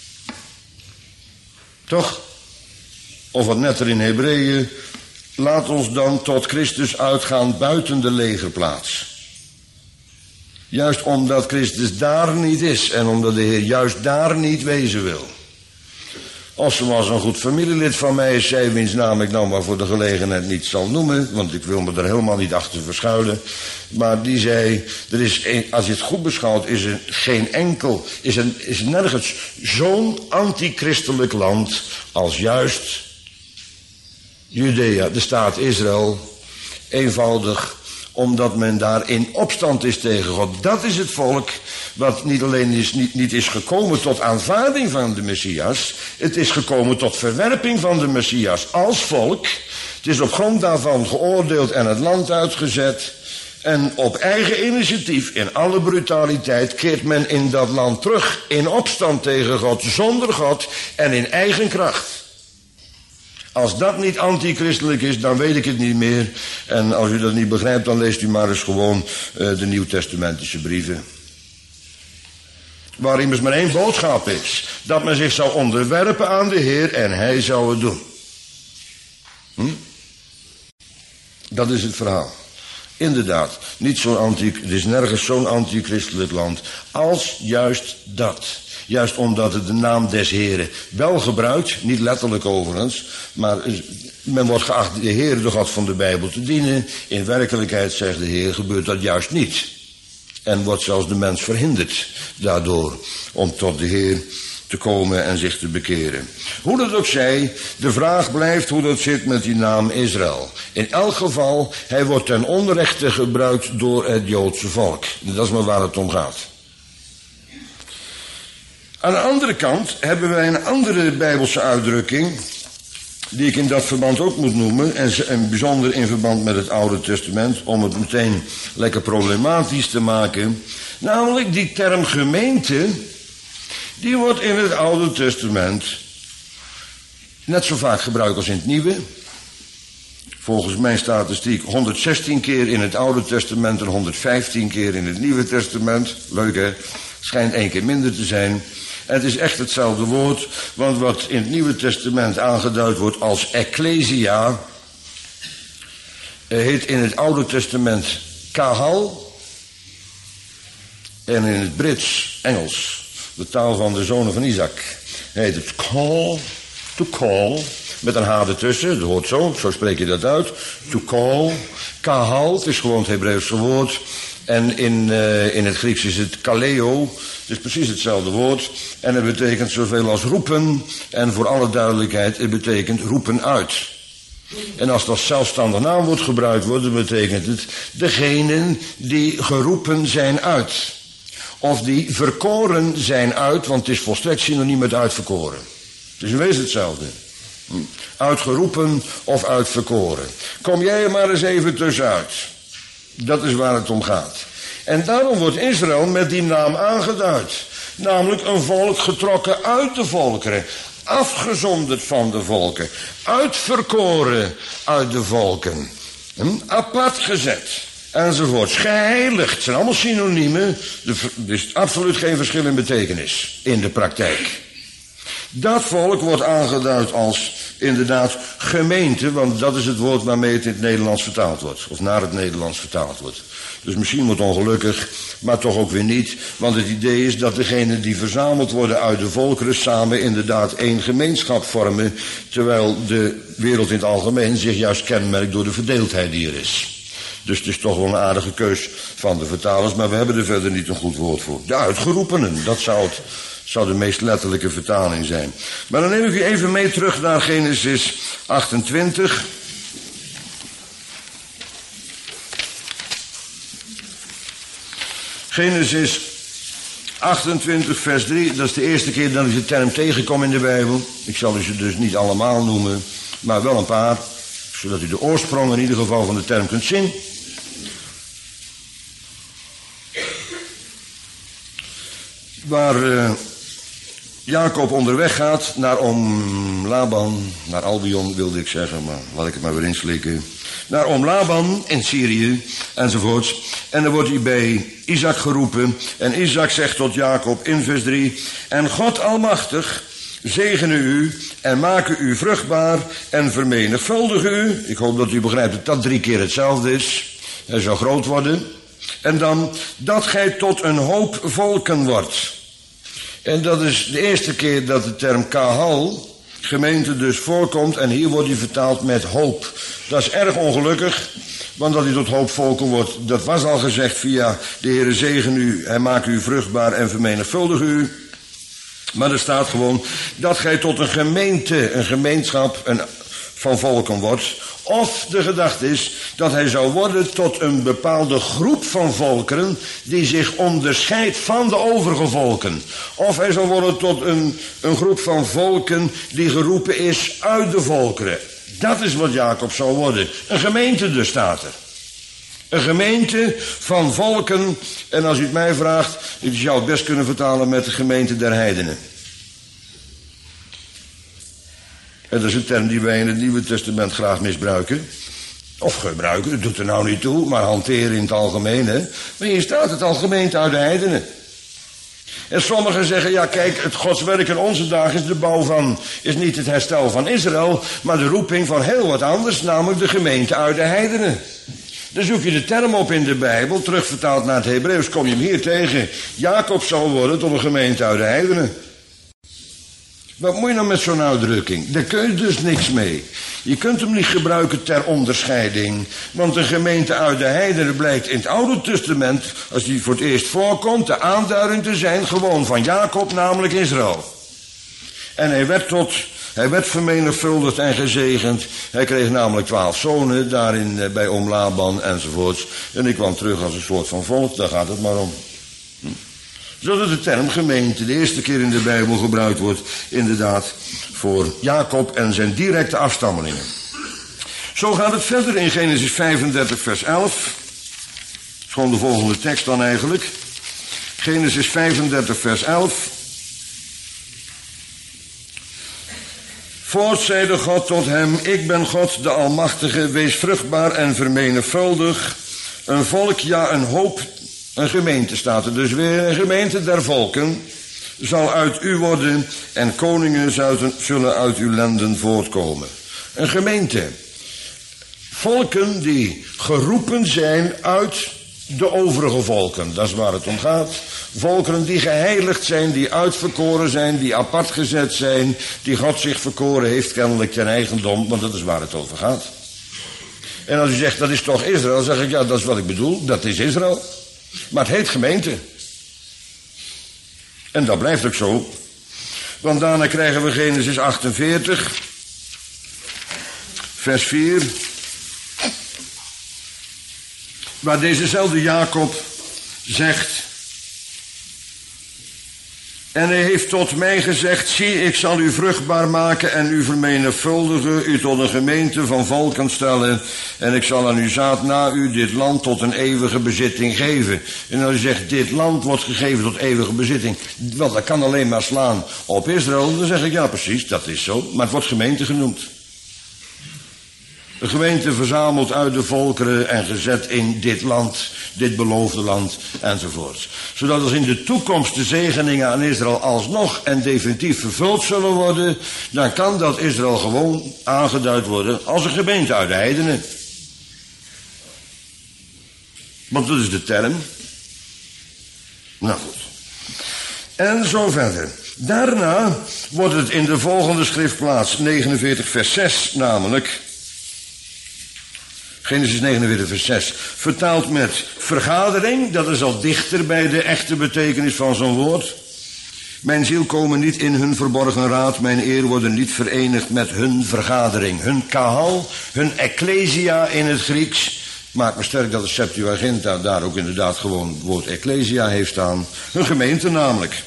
Toch? Of wat netter in Hebreeën, laat ons dan tot Christus uitgaan buiten de legerplaats. Juist omdat Christus daar niet is en omdat de Heer juist daar niet wezen wil. Als zoals een goed familielid van mij is, zei wiens naam ik nou maar voor de gelegenheid niet zal noemen, want ik wil me er helemaal niet achter verschuilen. Maar die zei, er is een, als je het goed beschouwt, is er geen enkel, is er, is er nergens zo'n antichristelijk land als juist Judea, de staat Israël, eenvoudig omdat men daar in opstand is tegen God. Dat is het volk wat niet alleen is, niet, niet is gekomen tot aanvaarding van de Messias. Het is gekomen tot verwerping van de Messias als volk. Het is op grond daarvan geoordeeld en het land uitgezet. En op eigen initiatief, in alle brutaliteit, keert men in dat land terug. In opstand tegen God, zonder God en in eigen kracht. Als dat niet antichristelijk is, dan weet ik het niet meer. En als u dat niet begrijpt, dan leest u maar eens gewoon uh, de Nieuwtestamentische brieven. Waar immers maar één boodschap is. Dat men zich zou onderwerpen aan de Heer en hij zou het doen. Hm? Dat is het verhaal. Inderdaad, niet zo'n anti, het is nergens zo'n antichristelijk land als juist dat. Juist omdat het de naam des Heren wel gebruikt, niet letterlijk overigens, maar men wordt geacht de Heer, de God van de Bijbel, te dienen. In werkelijkheid, zegt de Heer, gebeurt dat juist niet. En wordt zelfs de mens verhinderd daardoor om tot de Heer te komen en zich te bekeren. Hoe dat ook zij, de vraag blijft hoe dat zit met die naam Israël. In elk geval, hij wordt ten onrechte gebruikt door het Joodse volk. Dat is maar waar het om gaat. Aan de andere kant hebben wij een andere Bijbelse uitdrukking, die ik in dat verband ook moet noemen, en, en bijzonder in verband met het Oude Testament, om het meteen lekker problematisch te maken. Namelijk die term gemeente, die wordt in het Oude Testament net zo vaak gebruikt als in het Nieuwe. Volgens mijn statistiek honderdzestien keer in het Oude Testament en honderdvijftien keer in het Nieuwe Testament. Leuk hè? Schijnt één keer minder te zijn. En het is echt hetzelfde woord, want wat in het Nieuwe Testament aangeduid wordt als ecclesia, heet in het Oude Testament kahal. En in het Brits, Engels, de taal van de zonen van Isaac, heet het call, to call, met een h ertussen, dat hoort zo, zo spreek je dat uit. To call, kahal, het is gewoon het Hebreeuwse woord. En in, uh, in het Grieks is het kaleo, het is precies hetzelfde woord. En het betekent zoveel als roepen. En voor alle duidelijkheid, het betekent roepen uit. En als dat zelfstandig naamwoord gebruikt wordt, dan betekent het degenen die geroepen zijn uit. Of die verkoren zijn uit, want het is volstrekt synoniem met uitverkoren. Dus in wezen hetzelfde. Uitgeroepen of uitverkoren. Kom jij er maar eens even tussenuit. Dat is waar het om gaat. En daarom wordt Israël met die naam aangeduid. Namelijk een volk getrokken uit de volkeren. Afgezonderd van de volken. Uitverkoren uit de volken. Hm? Apart gezet. Enzovoorts. Geheiligd. Het zijn allemaal synoniemen. Er is absoluut geen verschil in betekenis. In de praktijk. Dat volk wordt aangeduid als inderdaad gemeente, want dat is het woord waarmee het in het Nederlands vertaald wordt. Of naar het Nederlands vertaald wordt. Dus misschien wordt ongelukkig, maar toch ook weer niet. Want het idee is dat degenen die verzameld worden uit de volkeren samen inderdaad één gemeenschap vormen. Terwijl de wereld in het algemeen zich juist kenmerkt door de verdeeldheid die er is. Dus het is toch wel een aardige keus van de vertalers, maar we hebben er verder niet een goed woord voor. De uitgeroepenen, dat zou het... zou de meest letterlijke vertaling zijn. Maar dan neem ik u even mee terug naar Genesis achtentwintig. Genesis achtentwintig vers drie, dat is de eerste keer dat ik de term tegenkom in de Bijbel. Ik zal u ze dus niet allemaal noemen, maar wel een paar, zodat u de oorsprong in ieder geval van de term kunt zien. Waar uh, Jacob onderweg gaat naar oom Laban, naar Albion wilde ik zeggen, maar laat ik het maar weer inslikken. Naar oom Laban in Syrië, enzovoorts. En dan wordt hij bij Isaac geroepen. En Isaac zegt tot Jacob in vers drie. En God Almachtig zegene u en make u vruchtbaar en vermenigvuldige u. Ik hoop dat u begrijpt dat dat drie keer hetzelfde is. Hij zal groot worden. En dan dat gij tot een hoop volken wordt. En dat is de eerste keer dat de term kahal, gemeente, dus voorkomt. En hier wordt hij vertaald met hoop. Dat is erg ongelukkig, want dat hij tot hoop volken wordt, dat was al gezegd via de Heere zegen u, hij maakt u vruchtbaar en vermenigvuldig u. Maar er staat gewoon dat gij tot een gemeente, een gemeenschap een, van volken wordt. Of de gedachte is dat hij zou worden tot een bepaalde groep van volkeren die zich onderscheidt van de overige volken. Of hij zou worden tot een, een groep van volken die geroepen is uit de volkeren. Dat is wat Jacob zou worden. Een gemeente dus staat er. Een gemeente van volken. En als u het mij vraagt, ik zou het best kunnen vertalen met de gemeente der heidenen. En dat is een term die wij in het Nieuwe Testament graag misbruiken. Of gebruiken, dat doet er nou niet toe, maar hanteren in het algemeen. Hè? Maar hier staat het al gemeente uit de heidenen. En sommigen zeggen, ja kijk, het godswerk in onze dagen is de bouw van, is niet het herstel van Israël, maar de roeping van heel wat anders, namelijk de gemeente uit de heidenen. Dan zoek je de term op in de Bijbel, terugvertaald naar het Hebreeuws, kom je hem hier tegen. Jacob zal worden tot een gemeente uit de heidenen. Wat moet je nou met zo'n uitdrukking? Daar kun je dus niks mee. Je kunt hem niet gebruiken ter onderscheiding. Want een gemeente uit de heidenen blijkt in het Oude Testament, als die voor het eerst voorkomt, de aanduiding te zijn gewoon van Jacob, namelijk Israël. En hij werd tot, hij werd vermenigvuldigd en gezegend. Hij kreeg namelijk twaalf zonen, daarin bij oom Laban enzovoorts. En ik kwam terug als een soort van volk, daar gaat het maar om. Hm. Zodat de term gemeente de eerste keer in de Bijbel gebruikt wordt, inderdaad, voor Jacob en zijn directe afstammelingen. Zo gaat het verder in Genesis vijfendertig vers elf. Dat is gewoon de volgende tekst dan eigenlijk. Genesis vijfendertig vers elf. Voort zeide God tot hem, ik ben God de Almachtige, wees vruchtbaar en vermenigvuldig. Een volk, ja een hoop, een gemeente staat er dus weer, een gemeente der volken, zal uit u worden en koningen zullen uit uw lenden voortkomen. Een gemeente. Volken die geroepen zijn uit de overige volken, dat is waar het om gaat. Volkeren die geheiligd zijn, die uitverkoren zijn, die apart gezet zijn, die God zich verkoren heeft kennelijk ten eigendom, want dat is waar het over gaat. En als u zegt, dat is toch Israël, zeg ik, ja, dat is wat ik bedoel, dat is Israël. Maar het heet gemeente. En dat blijft ook zo. Want daarna krijgen we Genesis achtenveertig, vers vier. Waar dezezelfde Jacob zegt, en hij heeft tot mij gezegd, zie, ik zal u vruchtbaar maken en u vermenigvuldigen, u tot een gemeente van volken stellen, en ik zal aan uw zaad na u dit land tot een eeuwige bezitting geven. En als u zegt, dit land wordt gegeven tot eeuwige bezitting, wel, dat kan alleen maar slaan op Israël, dan zeg ik, ja precies, dat is zo, maar het wordt gemeente genoemd. De gemeente verzameld uit de volkeren en gezet in dit land, dit beloofde land, enzovoort. Zodat als in de toekomst de zegeningen aan Israël alsnog en definitief vervuld zullen worden, dan kan dat Israël gewoon aangeduid worden als een gemeente uit de heidenen. Want dat is de term. Nou goed. En zo verder. Daarna wordt het in de volgende schriftplaats, negenenveertig vers zes namelijk, Genesis negenenveertig vers zes, vertaald met vergadering, dat is al dichter bij de echte betekenis van zo'n woord. Mijn ziel komen niet in hun verborgen raad, mijn eer worden niet verenigd met hun vergadering. Hun kahal, hun ecclesia in het Grieks, Maakt me sterk dat de Septuaginta daar ook inderdaad gewoon het woord ecclesia heeft staan. Een gemeente namelijk.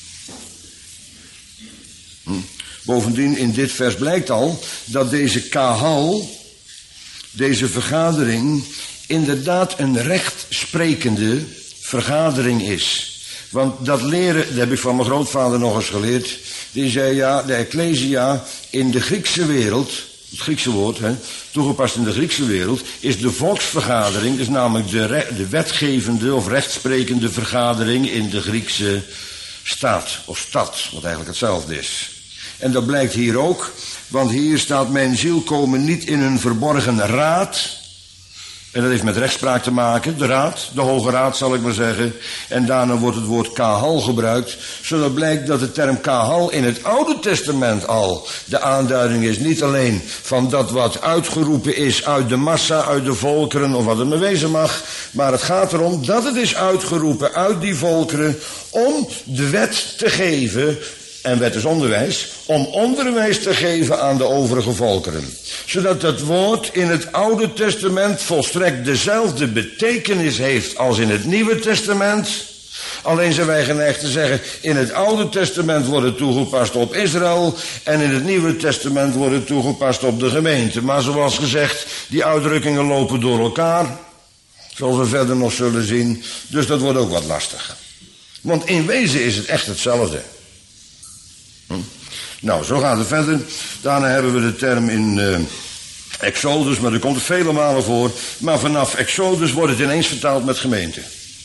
Hm. Bovendien, in dit vers blijkt al dat deze kahal, deze vergadering, inderdaad een rechtsprekende vergadering is. Want dat leren, dat heb ik van mijn grootvader nog eens geleerd. Die zei, ja, de ecclesia in de Griekse wereld, het Griekse woord, hè, toegepast in de Griekse wereld, is de volksvergadering, is namelijk de, re- de wetgevende of rechtsprekende vergadering in de Griekse staat of stad, wat eigenlijk hetzelfde is. En dat blijkt hier ook, want hier staat, mijn ziel komen niet in een verborgen raad. En dat heeft met rechtspraak te maken, de raad, de Hoge Raad zal ik maar zeggen. En daarna wordt het woord kahal gebruikt, zodat blijkt dat de term kahal in het Oude Testament al de aanduiding is. Niet alleen van dat wat uitgeroepen is uit de massa, uit de volkeren of wat het maar wezen mag. Maar het gaat erom dat het is uitgeroepen uit die volkeren om de wet te geven. En wet is onderwijs, om onderwijs te geven aan de overige volkeren. Zodat het woord in het Oude Testament volstrekt dezelfde betekenis heeft als in het Nieuwe Testament. Alleen zijn wij geneigd te zeggen, in het Oude Testament wordt het toegepast op Israël en in het Nieuwe Testament wordt het toegepast op de gemeente. Maar zoals gezegd, die uitdrukkingen lopen door elkaar, zoals we verder nog zullen zien. Dus dat wordt ook wat lastig. Want in wezen is het echt hetzelfde. Hm? Nou, zo gaat het verder. Daarna hebben we de term in uh, Exodus, maar dat komt er vele malen voor. Maar vanaf Exodus wordt het ineens vertaald met gemeente.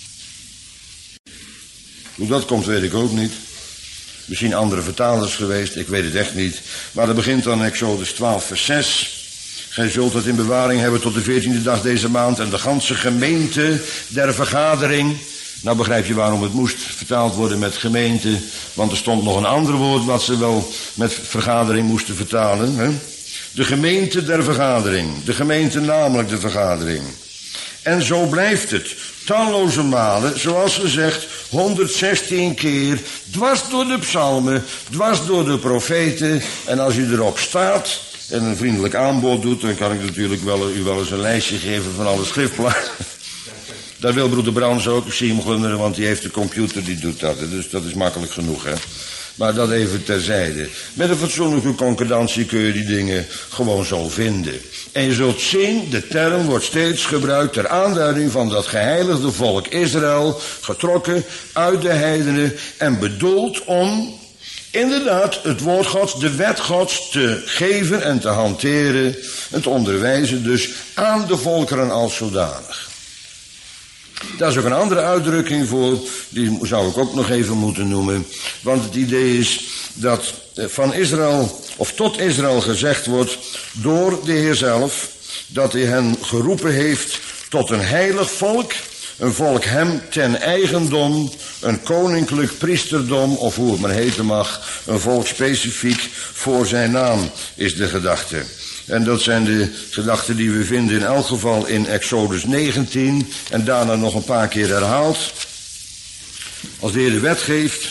Hoe dat komt weet ik ook niet. Misschien andere vertalers geweest, ik weet het echt niet. Maar dat begint dan Exodus twaalf vers zes. Gij zult het in bewaring hebben tot de veertiende dag deze maand en de ganse gemeente der vergadering. Nou begrijp je waarom het moest vertaald worden met gemeente, want er stond nog een ander woord wat ze wel met vergadering moesten vertalen. Hè? De gemeente der vergadering, de gemeente namelijk de vergadering. En zo blijft het, talloze malen, zoals gezegd, honderdzestien keer, dwars door de psalmen, dwars door de profeten. En als u erop staat en een vriendelijk aanbod doet, dan kan ik natuurlijk wel, u wel eens een lijstje geven van alle schriftplaatsen. Dat wil broeder Brans ook, ik zie hem glunderen, want die heeft de computer, die doet dat. Dus dat is makkelijk genoeg, hè. Maar dat even terzijde. Met een fatsoenlijke concordantie kun je die dingen gewoon zo vinden. En je zult zien, de term wordt steeds gebruikt ter aanduiding van dat geheiligde volk Israël, getrokken uit de heidenen en bedoeld om inderdaad het woord Gods, de wet Gods te geven en te hanteren en te onderwijzen dus aan de volkeren als zodanig. Daar is ook een andere uitdrukking voor, die zou ik ook nog even moeten noemen. Want het idee is dat van Israël, of tot Israël gezegd wordt door de Heer zelf, dat hij hen geroepen heeft tot een heilig volk, een volk hem ten eigendom, een koninklijk priesterdom, of hoe het maar heten mag, een volk specifiek voor zijn naam, is de gedachte. En dat zijn de gedachten die we vinden in elk geval in Exodus negentien. En daarna nog een paar keer herhaald. Als de Heer de wet geeft.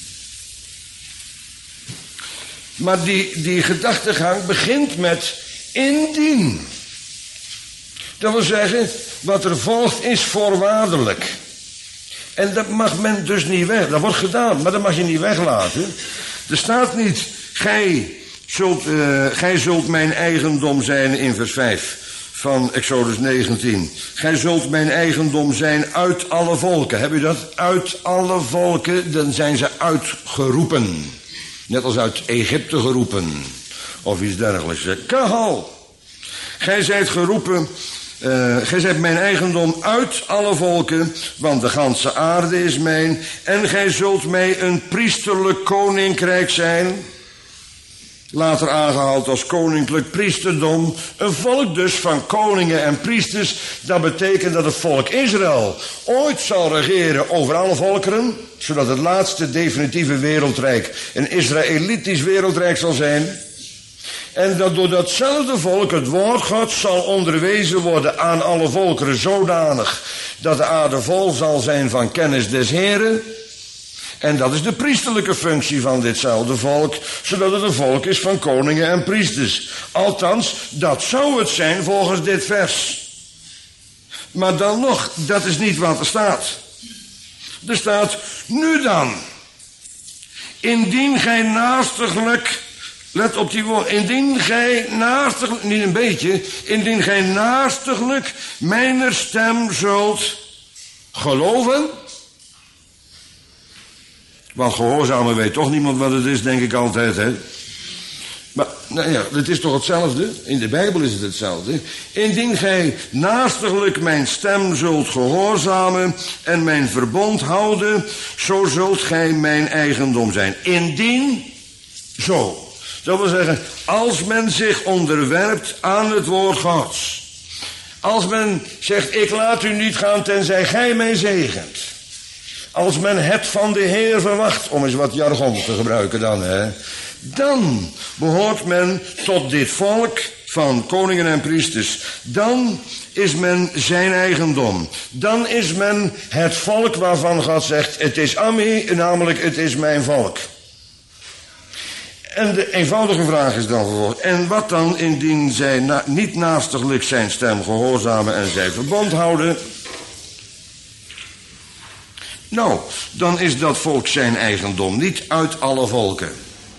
Maar die, die gedachtegang begint met indien. Dat wil zeggen, wat er volgt is voorwaardelijk. En dat mag men dus niet weg. Dat wordt gedaan, maar dat mag je niet weglaten. Er staat niet, gij... Zult, uh, gij zult mijn eigendom zijn in vers vijf van Exodus negentien. Gij zult mijn eigendom zijn uit alle volken. Heb je dat? Uit alle volken, dan zijn ze uitgeroepen. Net als uit Egypte geroepen. Of iets dergelijks. Kahal. Gij zijt geroepen, uh, gij zijt mijn eigendom uit alle volken, want de ganse aarde is mijn. En gij zult mij een priesterlijk koninkrijk zijn. Later aangehaald als koninklijk priesterdom. Een volk dus van koningen en priesters. Dat betekent dat het volk Israël ooit zal regeren over alle volkeren. Zodat het laatste definitieve wereldrijk een Israëlitisch wereldrijk zal zijn. En dat door datzelfde volk het woord Gods zal onderwezen worden aan alle volkeren. Zodanig dat de aarde vol zal zijn van kennis des Heren. En dat is de priesterlijke functie van ditzelfde volk, zodat het een volk is van koningen en priesters. Althans, dat zou het zijn volgens dit vers. Maar dan nog, dat is niet wat er staat. Er staat, nu dan, indien gij naastiglijk, let op die woord, indien gij naastiglijk, niet een beetje, indien gij naastiglijk mijner stem zult geloven. Want gehoorzamen weet toch niemand wat het is, denk ik altijd, hè. Maar, nou ja, het is toch hetzelfde? In de Bijbel is het hetzelfde. Indien gij naastiglijk mijn stem zult gehoorzamen en mijn verbond houden, zo zult gij mijn eigendom zijn. Indien, zo. Dat wil zeggen, als men zich onderwerpt aan het woord Gods. Als men zegt, ik laat u niet gaan tenzij gij mij zegent. Als men het van de Heer verwacht, om eens wat jargon te gebruiken dan, hè. Dan behoort men tot dit volk van koningen en priesters. Dan is men zijn eigendom. Dan is men het volk waarvan God zegt, het is Ami, namelijk het is mijn volk. En de eenvoudige vraag is dan vervolgens, en wat dan indien zij na, niet naastiglijk zijn stem gehoorzamen en zij verbond houden? Nou, dan is dat volk zijn eigendom, niet uit alle volken.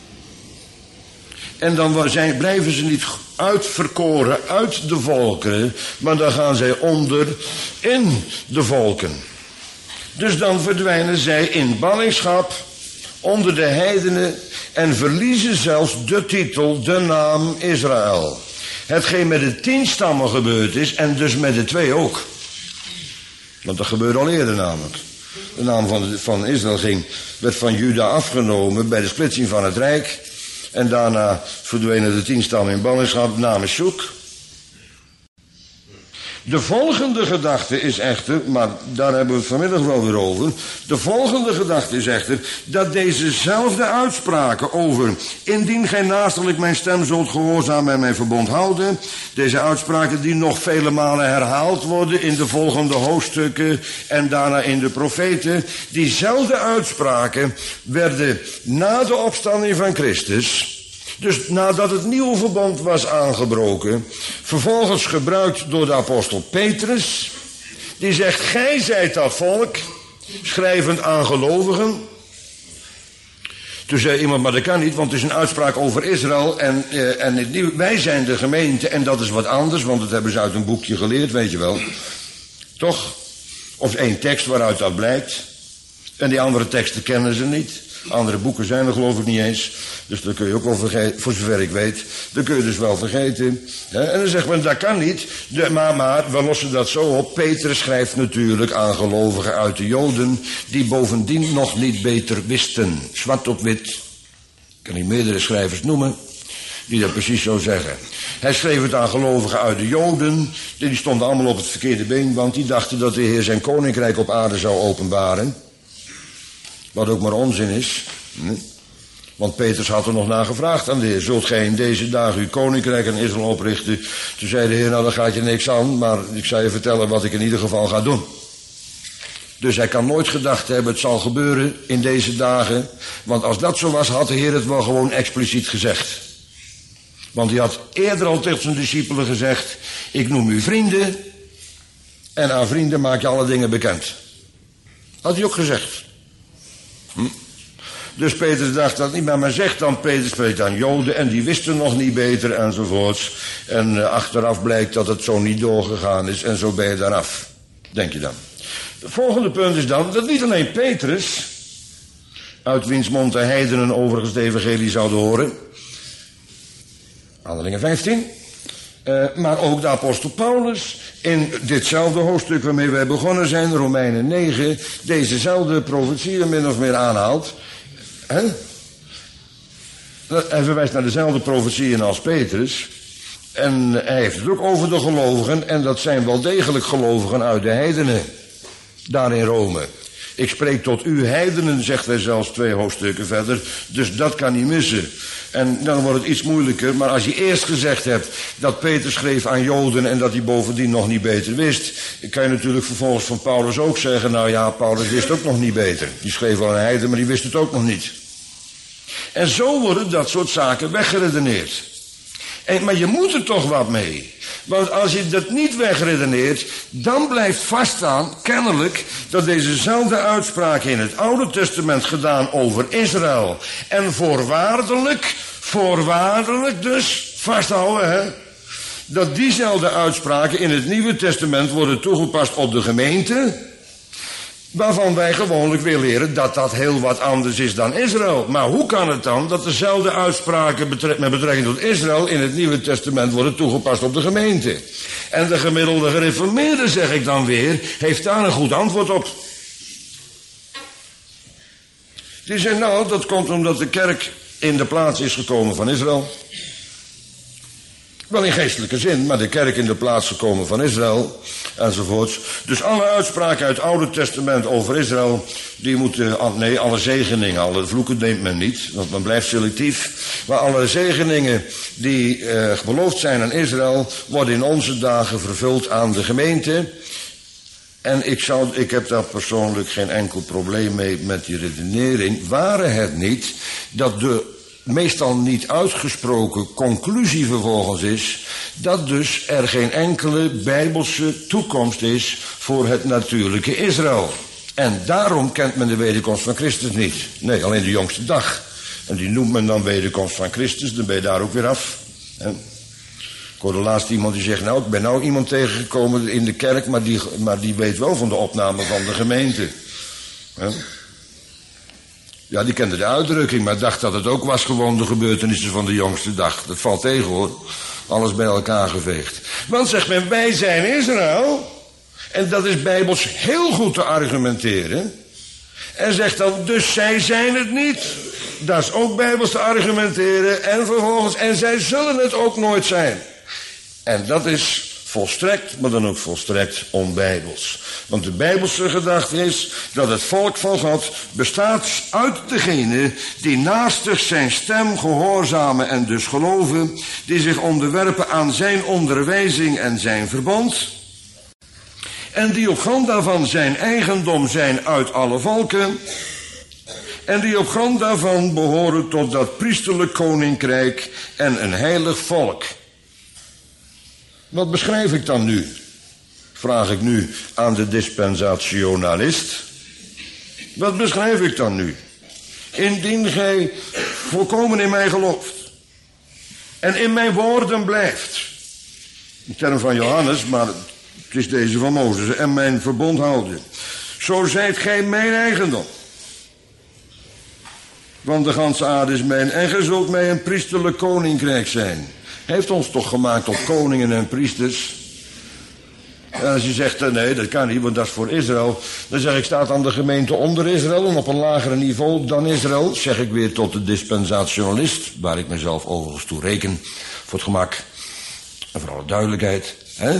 En dan zijn, blijven ze niet uitverkoren uit de volkeren, maar dan gaan zij onder in de volken. Dus dan verdwijnen zij in ballingschap onder de heidenen en verliezen zelfs de titel, de naam Israël. Hetgeen met de tien stammen gebeurd is en dus met de twee ook. Want dat gebeurde al eerder namelijk. De naam van, de, van Israël ging, werd van Juda afgenomen bij de splitsing van het Rijk. En daarna verdwenen de tien stammen in ballingschap, de naam is Zoek. De volgende gedachte is echter, maar daar hebben we het vanmiddag wel weer over. De volgende gedachte is echter dat dezezelfde uitspraken over, indien gij naastelijk mijn stem zult gehoorzamen en mijn verbond houden. Deze uitspraken die nog vele malen herhaald worden in de volgende hoofdstukken en daarna in de profeten. Diezelfde uitspraken werden na de opstanding van Christus, dus nadat het nieuwe verbond was aangebroken, vervolgens gebruikt door de apostel Petrus, die zegt, gij zijt dat volk, schrijvend aan gelovigen. Toen zei iemand, maar dat kan niet, want het is een uitspraak over Israël en, eh, en het, wij zijn de gemeente en dat is wat anders, want dat hebben ze uit een boekje geleerd, weet je wel. Toch? Of één tekst waaruit dat blijkt. En die andere teksten kennen ze niet. Andere boeken zijn er geloof ik niet eens. Dus dat kun je ook wel vergeten, voor zover ik weet. Dat kun je dus wel vergeten. En dan zegt men, dat kan niet. De, maar, maar, we lossen dat zo op. Petrus schrijft natuurlijk aan gelovigen uit de Joden, die bovendien nog niet beter wisten. Zwart op wit. Ik kan niet meerdere schrijvers noemen, die dat precies zo zeggen. Hij schreef het aan gelovigen uit de Joden. Die stonden allemaal op het verkeerde been, want die dachten dat de Heer zijn koninkrijk op aarde zou openbaren. Wat ook maar onzin is. Want Petrus had er nog naar gevraagd aan de Heer. Zult gij in deze dagen uw koninkrijk in Israël oprichten? Toen zei de Heer, nou dan gaat je niks aan. Maar ik zal je vertellen wat ik in ieder geval ga doen. Dus hij kan nooit gedacht hebben, het zal gebeuren in deze dagen. Want als dat zo was, had de Heer het wel gewoon expliciet gezegd. Want hij had eerder al tegen zijn discipelen gezegd, ik noem u vrienden. En aan vrienden maak je alle dingen bekend. Had hij ook gezegd. Hm? Dus Petrus dacht dat niet, maar men zegt dan, Petrus spreekt aan Joden en die wisten nog niet beter enzovoorts. En uh, achteraf blijkt dat het zo niet doorgegaan is en zo ben je daaraf. Denk je dan. Het volgende punt is dan dat niet alleen Petrus, uit wiens mond de heidenen overigens de evangelie zouden horen, Handelingen vijftien, uh, maar ook de apostel Paulus in ditzelfde hoofdstuk waarmee wij begonnen zijn, Romeinen negen, dezezelfde profetieën min of meer aanhaalt. He? Hij verwijst naar dezelfde profetieën als Petrus. En hij heeft het ook over de gelovigen. En dat zijn wel degelijk gelovigen uit de heidenen. Daar in Rome. Ik spreek tot u heidenen, zegt hij zelfs twee hoofdstukken verder. Dus dat kan niet missen. En dan wordt het iets moeilijker. Maar als je eerst gezegd hebt dat Petrus schreef aan Joden en dat hij bovendien nog niet beter wist, kan je natuurlijk vervolgens van Paulus ook zeggen, nou ja, Paulus wist ook nog niet beter. Die schreef wel een heiden, maar die wist het ook nog niet. En zo worden dat soort zaken weggeredeneerd. En, maar je moet er toch wat mee. Want als je dat niet wegredeneert, dan blijft vaststaan, kennelijk, dat dezezelfde uitspraken in het Oude Testament gedaan over Israël. En voorwaardelijk, voorwaardelijk dus, vasthouden, hè, dat diezelfde uitspraken in het Nieuwe Testament worden toegepast op de gemeente, waarvan wij gewoonlijk weer leren dat dat heel wat anders is dan Israël. Maar hoe kan het dan dat dezelfde uitspraken betrek, met betrekking tot Israël in het Nieuwe Testament worden toegepast op de gemeente? En de gemiddelde gereformeerde, zeg ik dan weer, heeft daar een goed antwoord op. Die zegt, nou, dat komt omdat de kerk in de plaats is gekomen van Israël. Wel in geestelijke zin, maar de kerk in de plaats gekomen van Israël, enzovoorts. Dus alle uitspraken uit het Oude Testament over Israël, die moeten, nee, alle zegeningen, alle vloeken neemt men niet, want men blijft selectief. Maar alle zegeningen die uh, beloofd zijn aan Israël, worden in onze dagen vervuld aan de gemeente. En ik, zou, ik heb daar persoonlijk geen enkel probleem mee met die redenering. Ware het niet dat de meestal niet uitgesproken conclusie vervolgens is dat dus er geen enkele bijbelse toekomst is voor het natuurlijke Israël. En daarom kent men de wederkomst van Christus niet. Nee, alleen de jongste dag. En die noemt men dan wederkomst van Christus, dan ben je daar ook weer af. He? Ik hoorde laatst iemand die zegt, nou, ik ben nou iemand tegengekomen in de kerk, maar die, maar die weet wel van de opname van de gemeente. He? Ja, die kende de uitdrukking, maar dacht dat het ook was gewoon de gebeurtenissen van de jongste dag. Dat valt tegen, hoor. Alles bij elkaar geveegd. Want zegt men, wij zijn Israël. En dat is bijbels heel goed te argumenteren. En zegt dan, dus zij zijn het niet. Dat is ook bijbels te argumenteren. En vervolgens, en zij zullen het ook nooit zijn. En dat is volstrekt, maar dan ook volstrekt onbijbels. Want de bijbelse gedachte is dat het volk van God bestaat uit degenen die naastig zijn stem gehoorzamen en dus geloven, die zich onderwerpen aan zijn onderwijzing en zijn verbond, en die op grond daarvan zijn eigendom zijn uit alle volken, en die op grond daarvan behoren tot dat priesterlijk koninkrijk en een heilig volk. Wat beschrijf ik dan nu? Vraag ik nu aan de dispensationalist. Wat beschrijf ik dan nu? Indien gij volkomen in mij gelooft en in mijn woorden blijft. In termen van Johannes, maar het is deze van Mozes. En mijn verbond houden. Zo zijt gij mijn eigendom. Want de ganse aarde is mijn. En gij zult mij een priesterlijk koninkrijk zijn. Hij heeft ons toch gemaakt tot koningen en priesters. En als je zegt, nee, dat kan niet, want dat is voor Israël. Dan zeg ik, staat dan de gemeente onder Israël en op een lager niveau dan Israël? Zeg ik weer tot de dispensationalist, waar ik mezelf overigens toe reken, voor het gemak en voor alle duidelijkheid. Hè?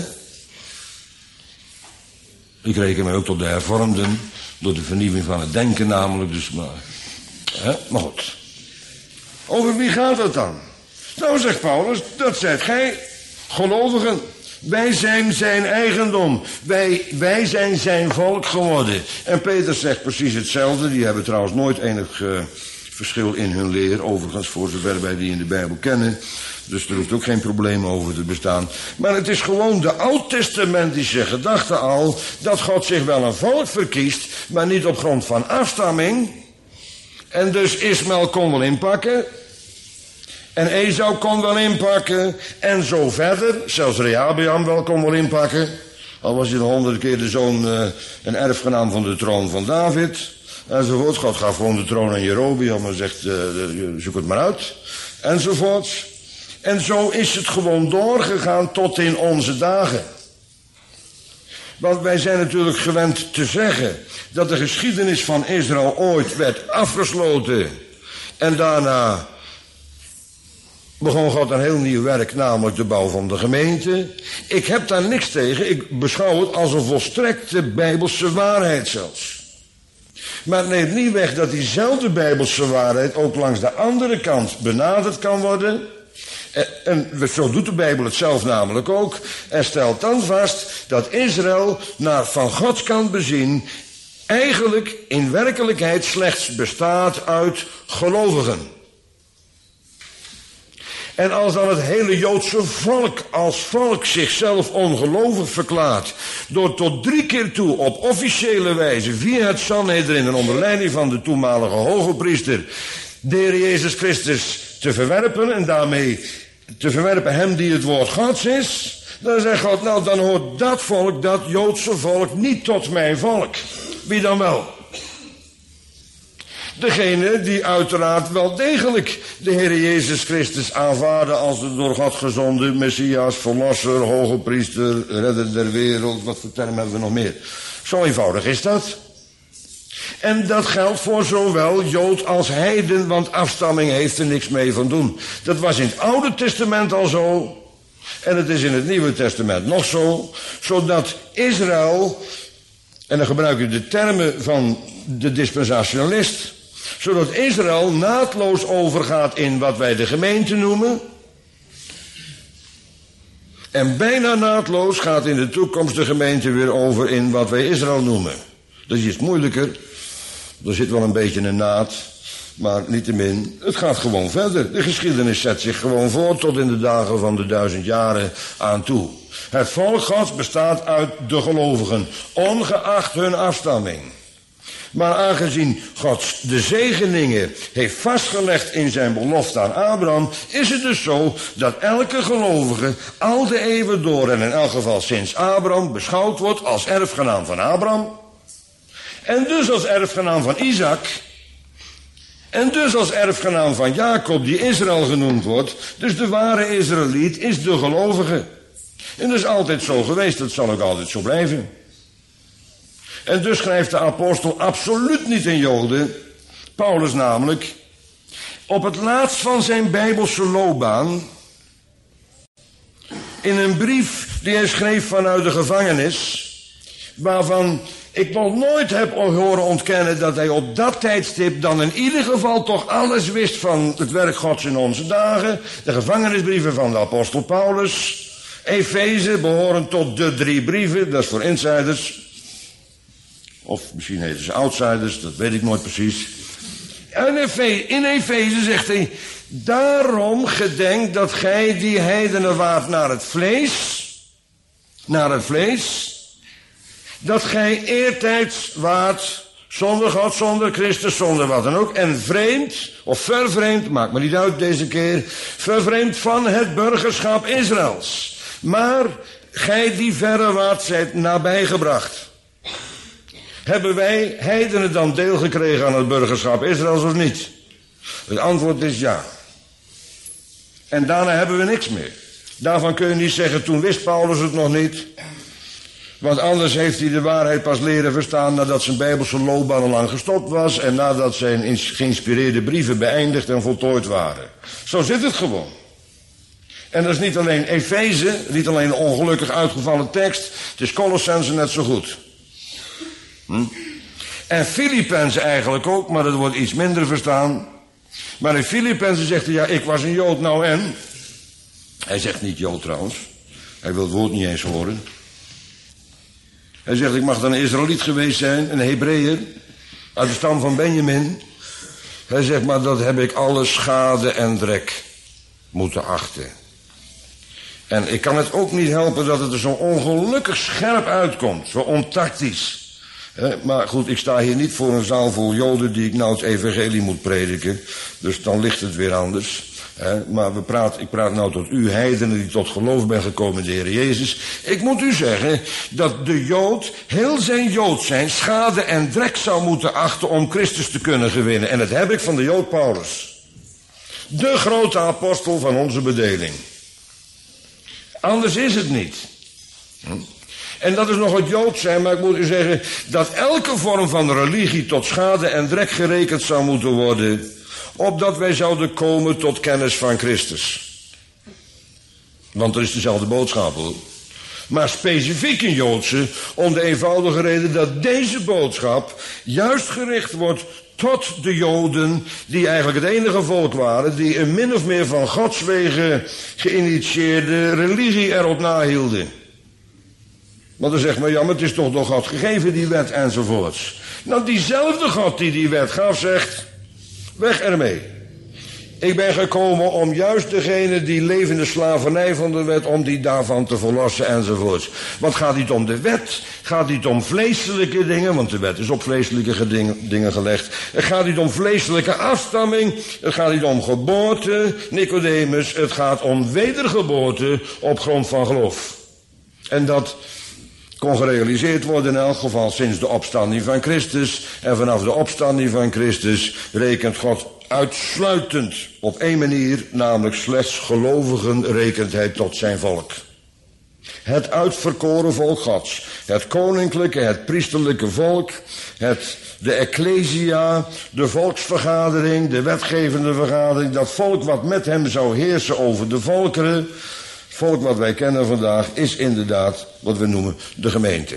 Ik reken mij ook tot de hervormden, door de vernieuwing van het denken namelijk. Dus maar, hè? Maar goed. Over wie gaat het dan? Nou, zegt Paulus, dat zijt gij, gelovigen. Wij zijn zijn eigendom. Wij, wij zijn zijn volk geworden. En Petrus zegt precies hetzelfde. Die hebben trouwens nooit enig uh, verschil in hun leer. Overigens, voor zover wij die in de Bijbel kennen. Dus er hoeft ook geen probleem over te bestaan. Maar het is gewoon de oud-testamentische gedachte al, dat God zich wel een volk verkiest, maar niet op grond van afstamming. En dus Ismaël kon wel inpakken. En Esau kon wel inpakken. En zo verder. Zelfs Rehabeam wel kon wel inpakken. Al was hij de honderd keer de zoon uh, en erfgenaam van de troon van David. Enzovoort. God gaf gewoon de troon aan Jerobeam en zegt, uh, zoek het maar uit. Enzovoort. En zo is het gewoon doorgegaan tot in onze dagen. Want wij zijn natuurlijk gewend te zeggen dat de geschiedenis van Israël ooit werd afgesloten. En daarna begon God een heel nieuw werk, namelijk de bouw van de gemeente. Ik heb daar niks tegen. Ik beschouw het als een volstrekte bijbelse waarheid zelfs. Maar het neemt niet weg dat diezelfde bijbelse waarheid ook langs de andere kant benaderd kan worden. En zo doet de Bijbel het zelf namelijk ook. En stelt dan vast dat Israël naar van Gods kant bezien eigenlijk in werkelijkheid slechts bestaat uit gelovigen. En als dan het hele Joodse volk als volk zichzelf ongelovig verklaart, door tot drie keer toe op officiële wijze via het Sanhedrin en onder leiding van de toenmalige hoge priester de Heer Jezus Christus te verwerpen en daarmee te verwerpen hem die het woord Gods is, dan zegt God, nou dan hoort dat volk, dat Joodse volk, niet tot mijn volk. Wie dan wel? Degene die uiteraard wel degelijk de Heer Jezus Christus aanvaarden als de door God gezonde Messias, verlosser, hoge priester, redder der wereld. Wat voor termen hebben we nog meer? Zo eenvoudig is dat. En dat geldt voor zowel Jood als heiden, want afstamming heeft er niks mee van doen. Dat was in het Oude Testament al zo. En het is in het Nieuwe Testament nog zo. Zodat Israël, en dan gebruik ik de termen van de dispensationalist, zodat Israël naadloos overgaat in wat wij de gemeente noemen. En bijna naadloos gaat in de toekomst de gemeente weer over in wat wij Israël noemen. Dat is iets moeilijker. Er zit wel een beetje een naad. Maar niettemin, het gaat gewoon verder. De geschiedenis zet zich gewoon voort tot in de dagen van de duizend jaren aan toe. Het volk Gods bestaat uit de gelovigen, ongeacht hun afstamming. Maar aangezien God de zegeningen heeft vastgelegd in zijn belofte aan Abraham, is het dus zo dat elke gelovige al de eeuwen door, en in elk geval sinds Abraham, beschouwd wordt als erfgenaam van Abraham. En dus als erfgenaam van Isaac. En dus als erfgenaam van Jacob, die Israël genoemd wordt. Dus de ware Israëliet is de gelovige. En dat is altijd zo geweest, dat zal ook altijd zo blijven. En dus schrijft de apostel absoluut niet in Joden, Paulus namelijk, op het laatst van zijn bijbelse loopbaan, in een brief die hij schreef vanuit de gevangenis, waarvan ik nog nooit heb horen ontkennen dat hij op dat tijdstip dan in ieder geval toch alles wist van het werk Gods in onze dagen. De gevangenisbrieven van de apostel Paulus. Efeze behoren tot de drie brieven, dat is voor insiders. Of misschien heten ze outsiders, dat weet ik nooit precies. En in Efeze zegt hij, daarom gedenk dat gij die heidenen waart naar het vlees, naar het vlees, dat gij eertijds waart zonder God, zonder Christus, zonder wat dan ook, en vreemd, of vervreemd, maakt me niet uit deze keer, vervreemd van het burgerschap Israëls. Maar gij die verre waart zijt nabijgebracht. Hebben wij heidenen dan deel gekregen aan het burgerschap Israëls of niet? Het antwoord is ja. En daarna hebben we niks meer. Daarvan kun je niet zeggen, toen wist Paulus het nog niet. Want anders heeft hij de waarheid pas leren verstaan nadat zijn bijbelse loopbaan al lang gestopt was en nadat zijn geïnspireerde brieven beëindigd en voltooid waren. Zo zit het gewoon. En dat is niet alleen Efeze, niet alleen een ongelukkig uitgevallen tekst, het is Colossenzen net zo goed. Hm? En Filippenzen eigenlijk ook, maar dat wordt iets minder verstaan. Maar in Filippenzen zegt hij, ja, ik was een Jood, nou en? Hij zegt niet Jood trouwens. Hij wil het woord niet eens horen. Hij zegt, ik mag dan een Israëliet geweest zijn, een Hebreeër, uit de stam van Benjamin. Hij zegt, maar dat heb ik alle schade en drek moeten achten. En ik kan het ook niet helpen dat het er zo ongelukkig scherp uitkomt, zo ontactisch. Maar goed, ik sta hier niet voor een zaal vol Joden die ik nou het evangelie moet prediken. Dus dan ligt het weer anders. Maar we praat, ik praat nou tot u heidenen die tot geloof ben gekomen in de Heer Jezus. Ik moet u zeggen dat de Jood heel zijn Jood zijn schade en drek zou moeten achten om Christus te kunnen gewinnen. En dat heb ik van de Jood Paulus. De grote apostel van onze bedeling. Anders is het niet. Hm? En dat is nog het Jood zijn, maar ik moet u zeggen dat elke vorm van religie tot schade en drek gerekend zou moeten worden, opdat wij zouden komen tot kennis van Christus. Want er is dezelfde boodschap hoor. Maar specifiek een Joodse, om de eenvoudige reden dat deze boodschap juist gericht wordt tot de Joden, die eigenlijk het enige volk waren, die een min of meer van Gods wegen geïnitieerde religie erop nahielden. Want dan zegt men, ja, maar het is toch door God gegeven, die wet, enzovoorts. Nou, diezelfde God die die wet gaf, zegt, weg ermee. Ik ben gekomen om juist degene die leven in de slavernij van de wet, om die daarvan te verlossen enzovoorts. Want gaat niet om de wet, gaat niet om vleeselijke dingen, want de wet is op vleeselijke dingen gelegd. Het gaat niet om vleeselijke afstamming, het gaat niet om geboorte, Nicodemus, het gaat om wedergeboorte op grond van geloof. En dat kon gerealiseerd worden in elk geval sinds de opstanding van Christus. En vanaf de opstanding van Christus rekent God uitsluitend op één manier, namelijk slechts gelovigen rekent hij tot zijn volk. Het uitverkoren volk Gods, het koninklijke, het priesterlijke volk, het, de ecclesia, de volksvergadering, de wetgevende vergadering, dat volk wat met hem zou heersen over de volkeren. Volk wat wij kennen vandaag is inderdaad wat we noemen de gemeente.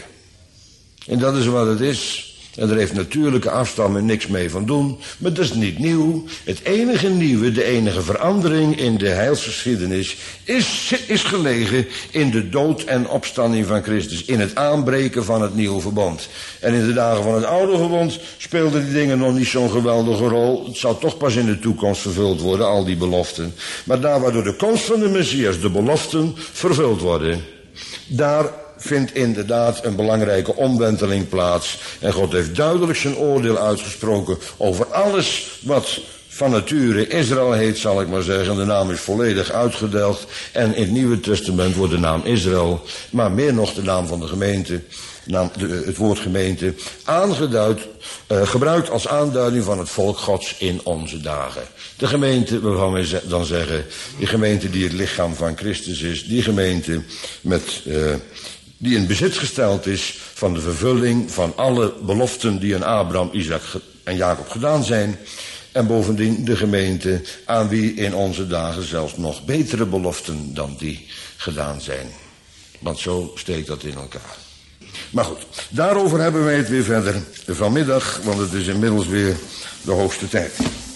En dat is wat het is. En daar heeft natuurlijke afstamming niks mee van doen. Maar dat is niet nieuw. Het enige nieuwe, de enige verandering in de heilsgeschiedenis is, is gelegen in de dood en opstanding van Christus. In het aanbreken van het nieuwe verbond. En in de dagen van het oude verbond speelden die dingen nog niet zo'n geweldige rol. Het zal toch pas in de toekomst vervuld worden, al die beloften. Maar daar waar door de komst van de Messias de beloften vervuld worden, daar vindt inderdaad een belangrijke omwenteling plaats. En God heeft duidelijk zijn oordeel uitgesproken over alles wat van nature Israël heet, zal ik maar zeggen. De naam is volledig uitgedeeld. En in het Nieuwe Testament wordt de naam Israël, maar meer nog de naam van de gemeente, naam, de, het woord gemeente, aangeduid, uh, gebruikt als aanduiding van het volk Gods in onze dagen. De gemeente, waarvan wij dan zeggen, die gemeente die het lichaam van Christus is, die gemeente met Uh, die in bezit gesteld is van de vervulling van alle beloften die aan Abraham, Isaac en Jacob gedaan zijn. En bovendien de gemeente aan wie in onze dagen zelfs nog betere beloften dan die gedaan zijn. Want zo steekt dat in elkaar. Maar goed, daarover hebben wij het weer verder vanmiddag, want het is inmiddels weer de hoogste tijd.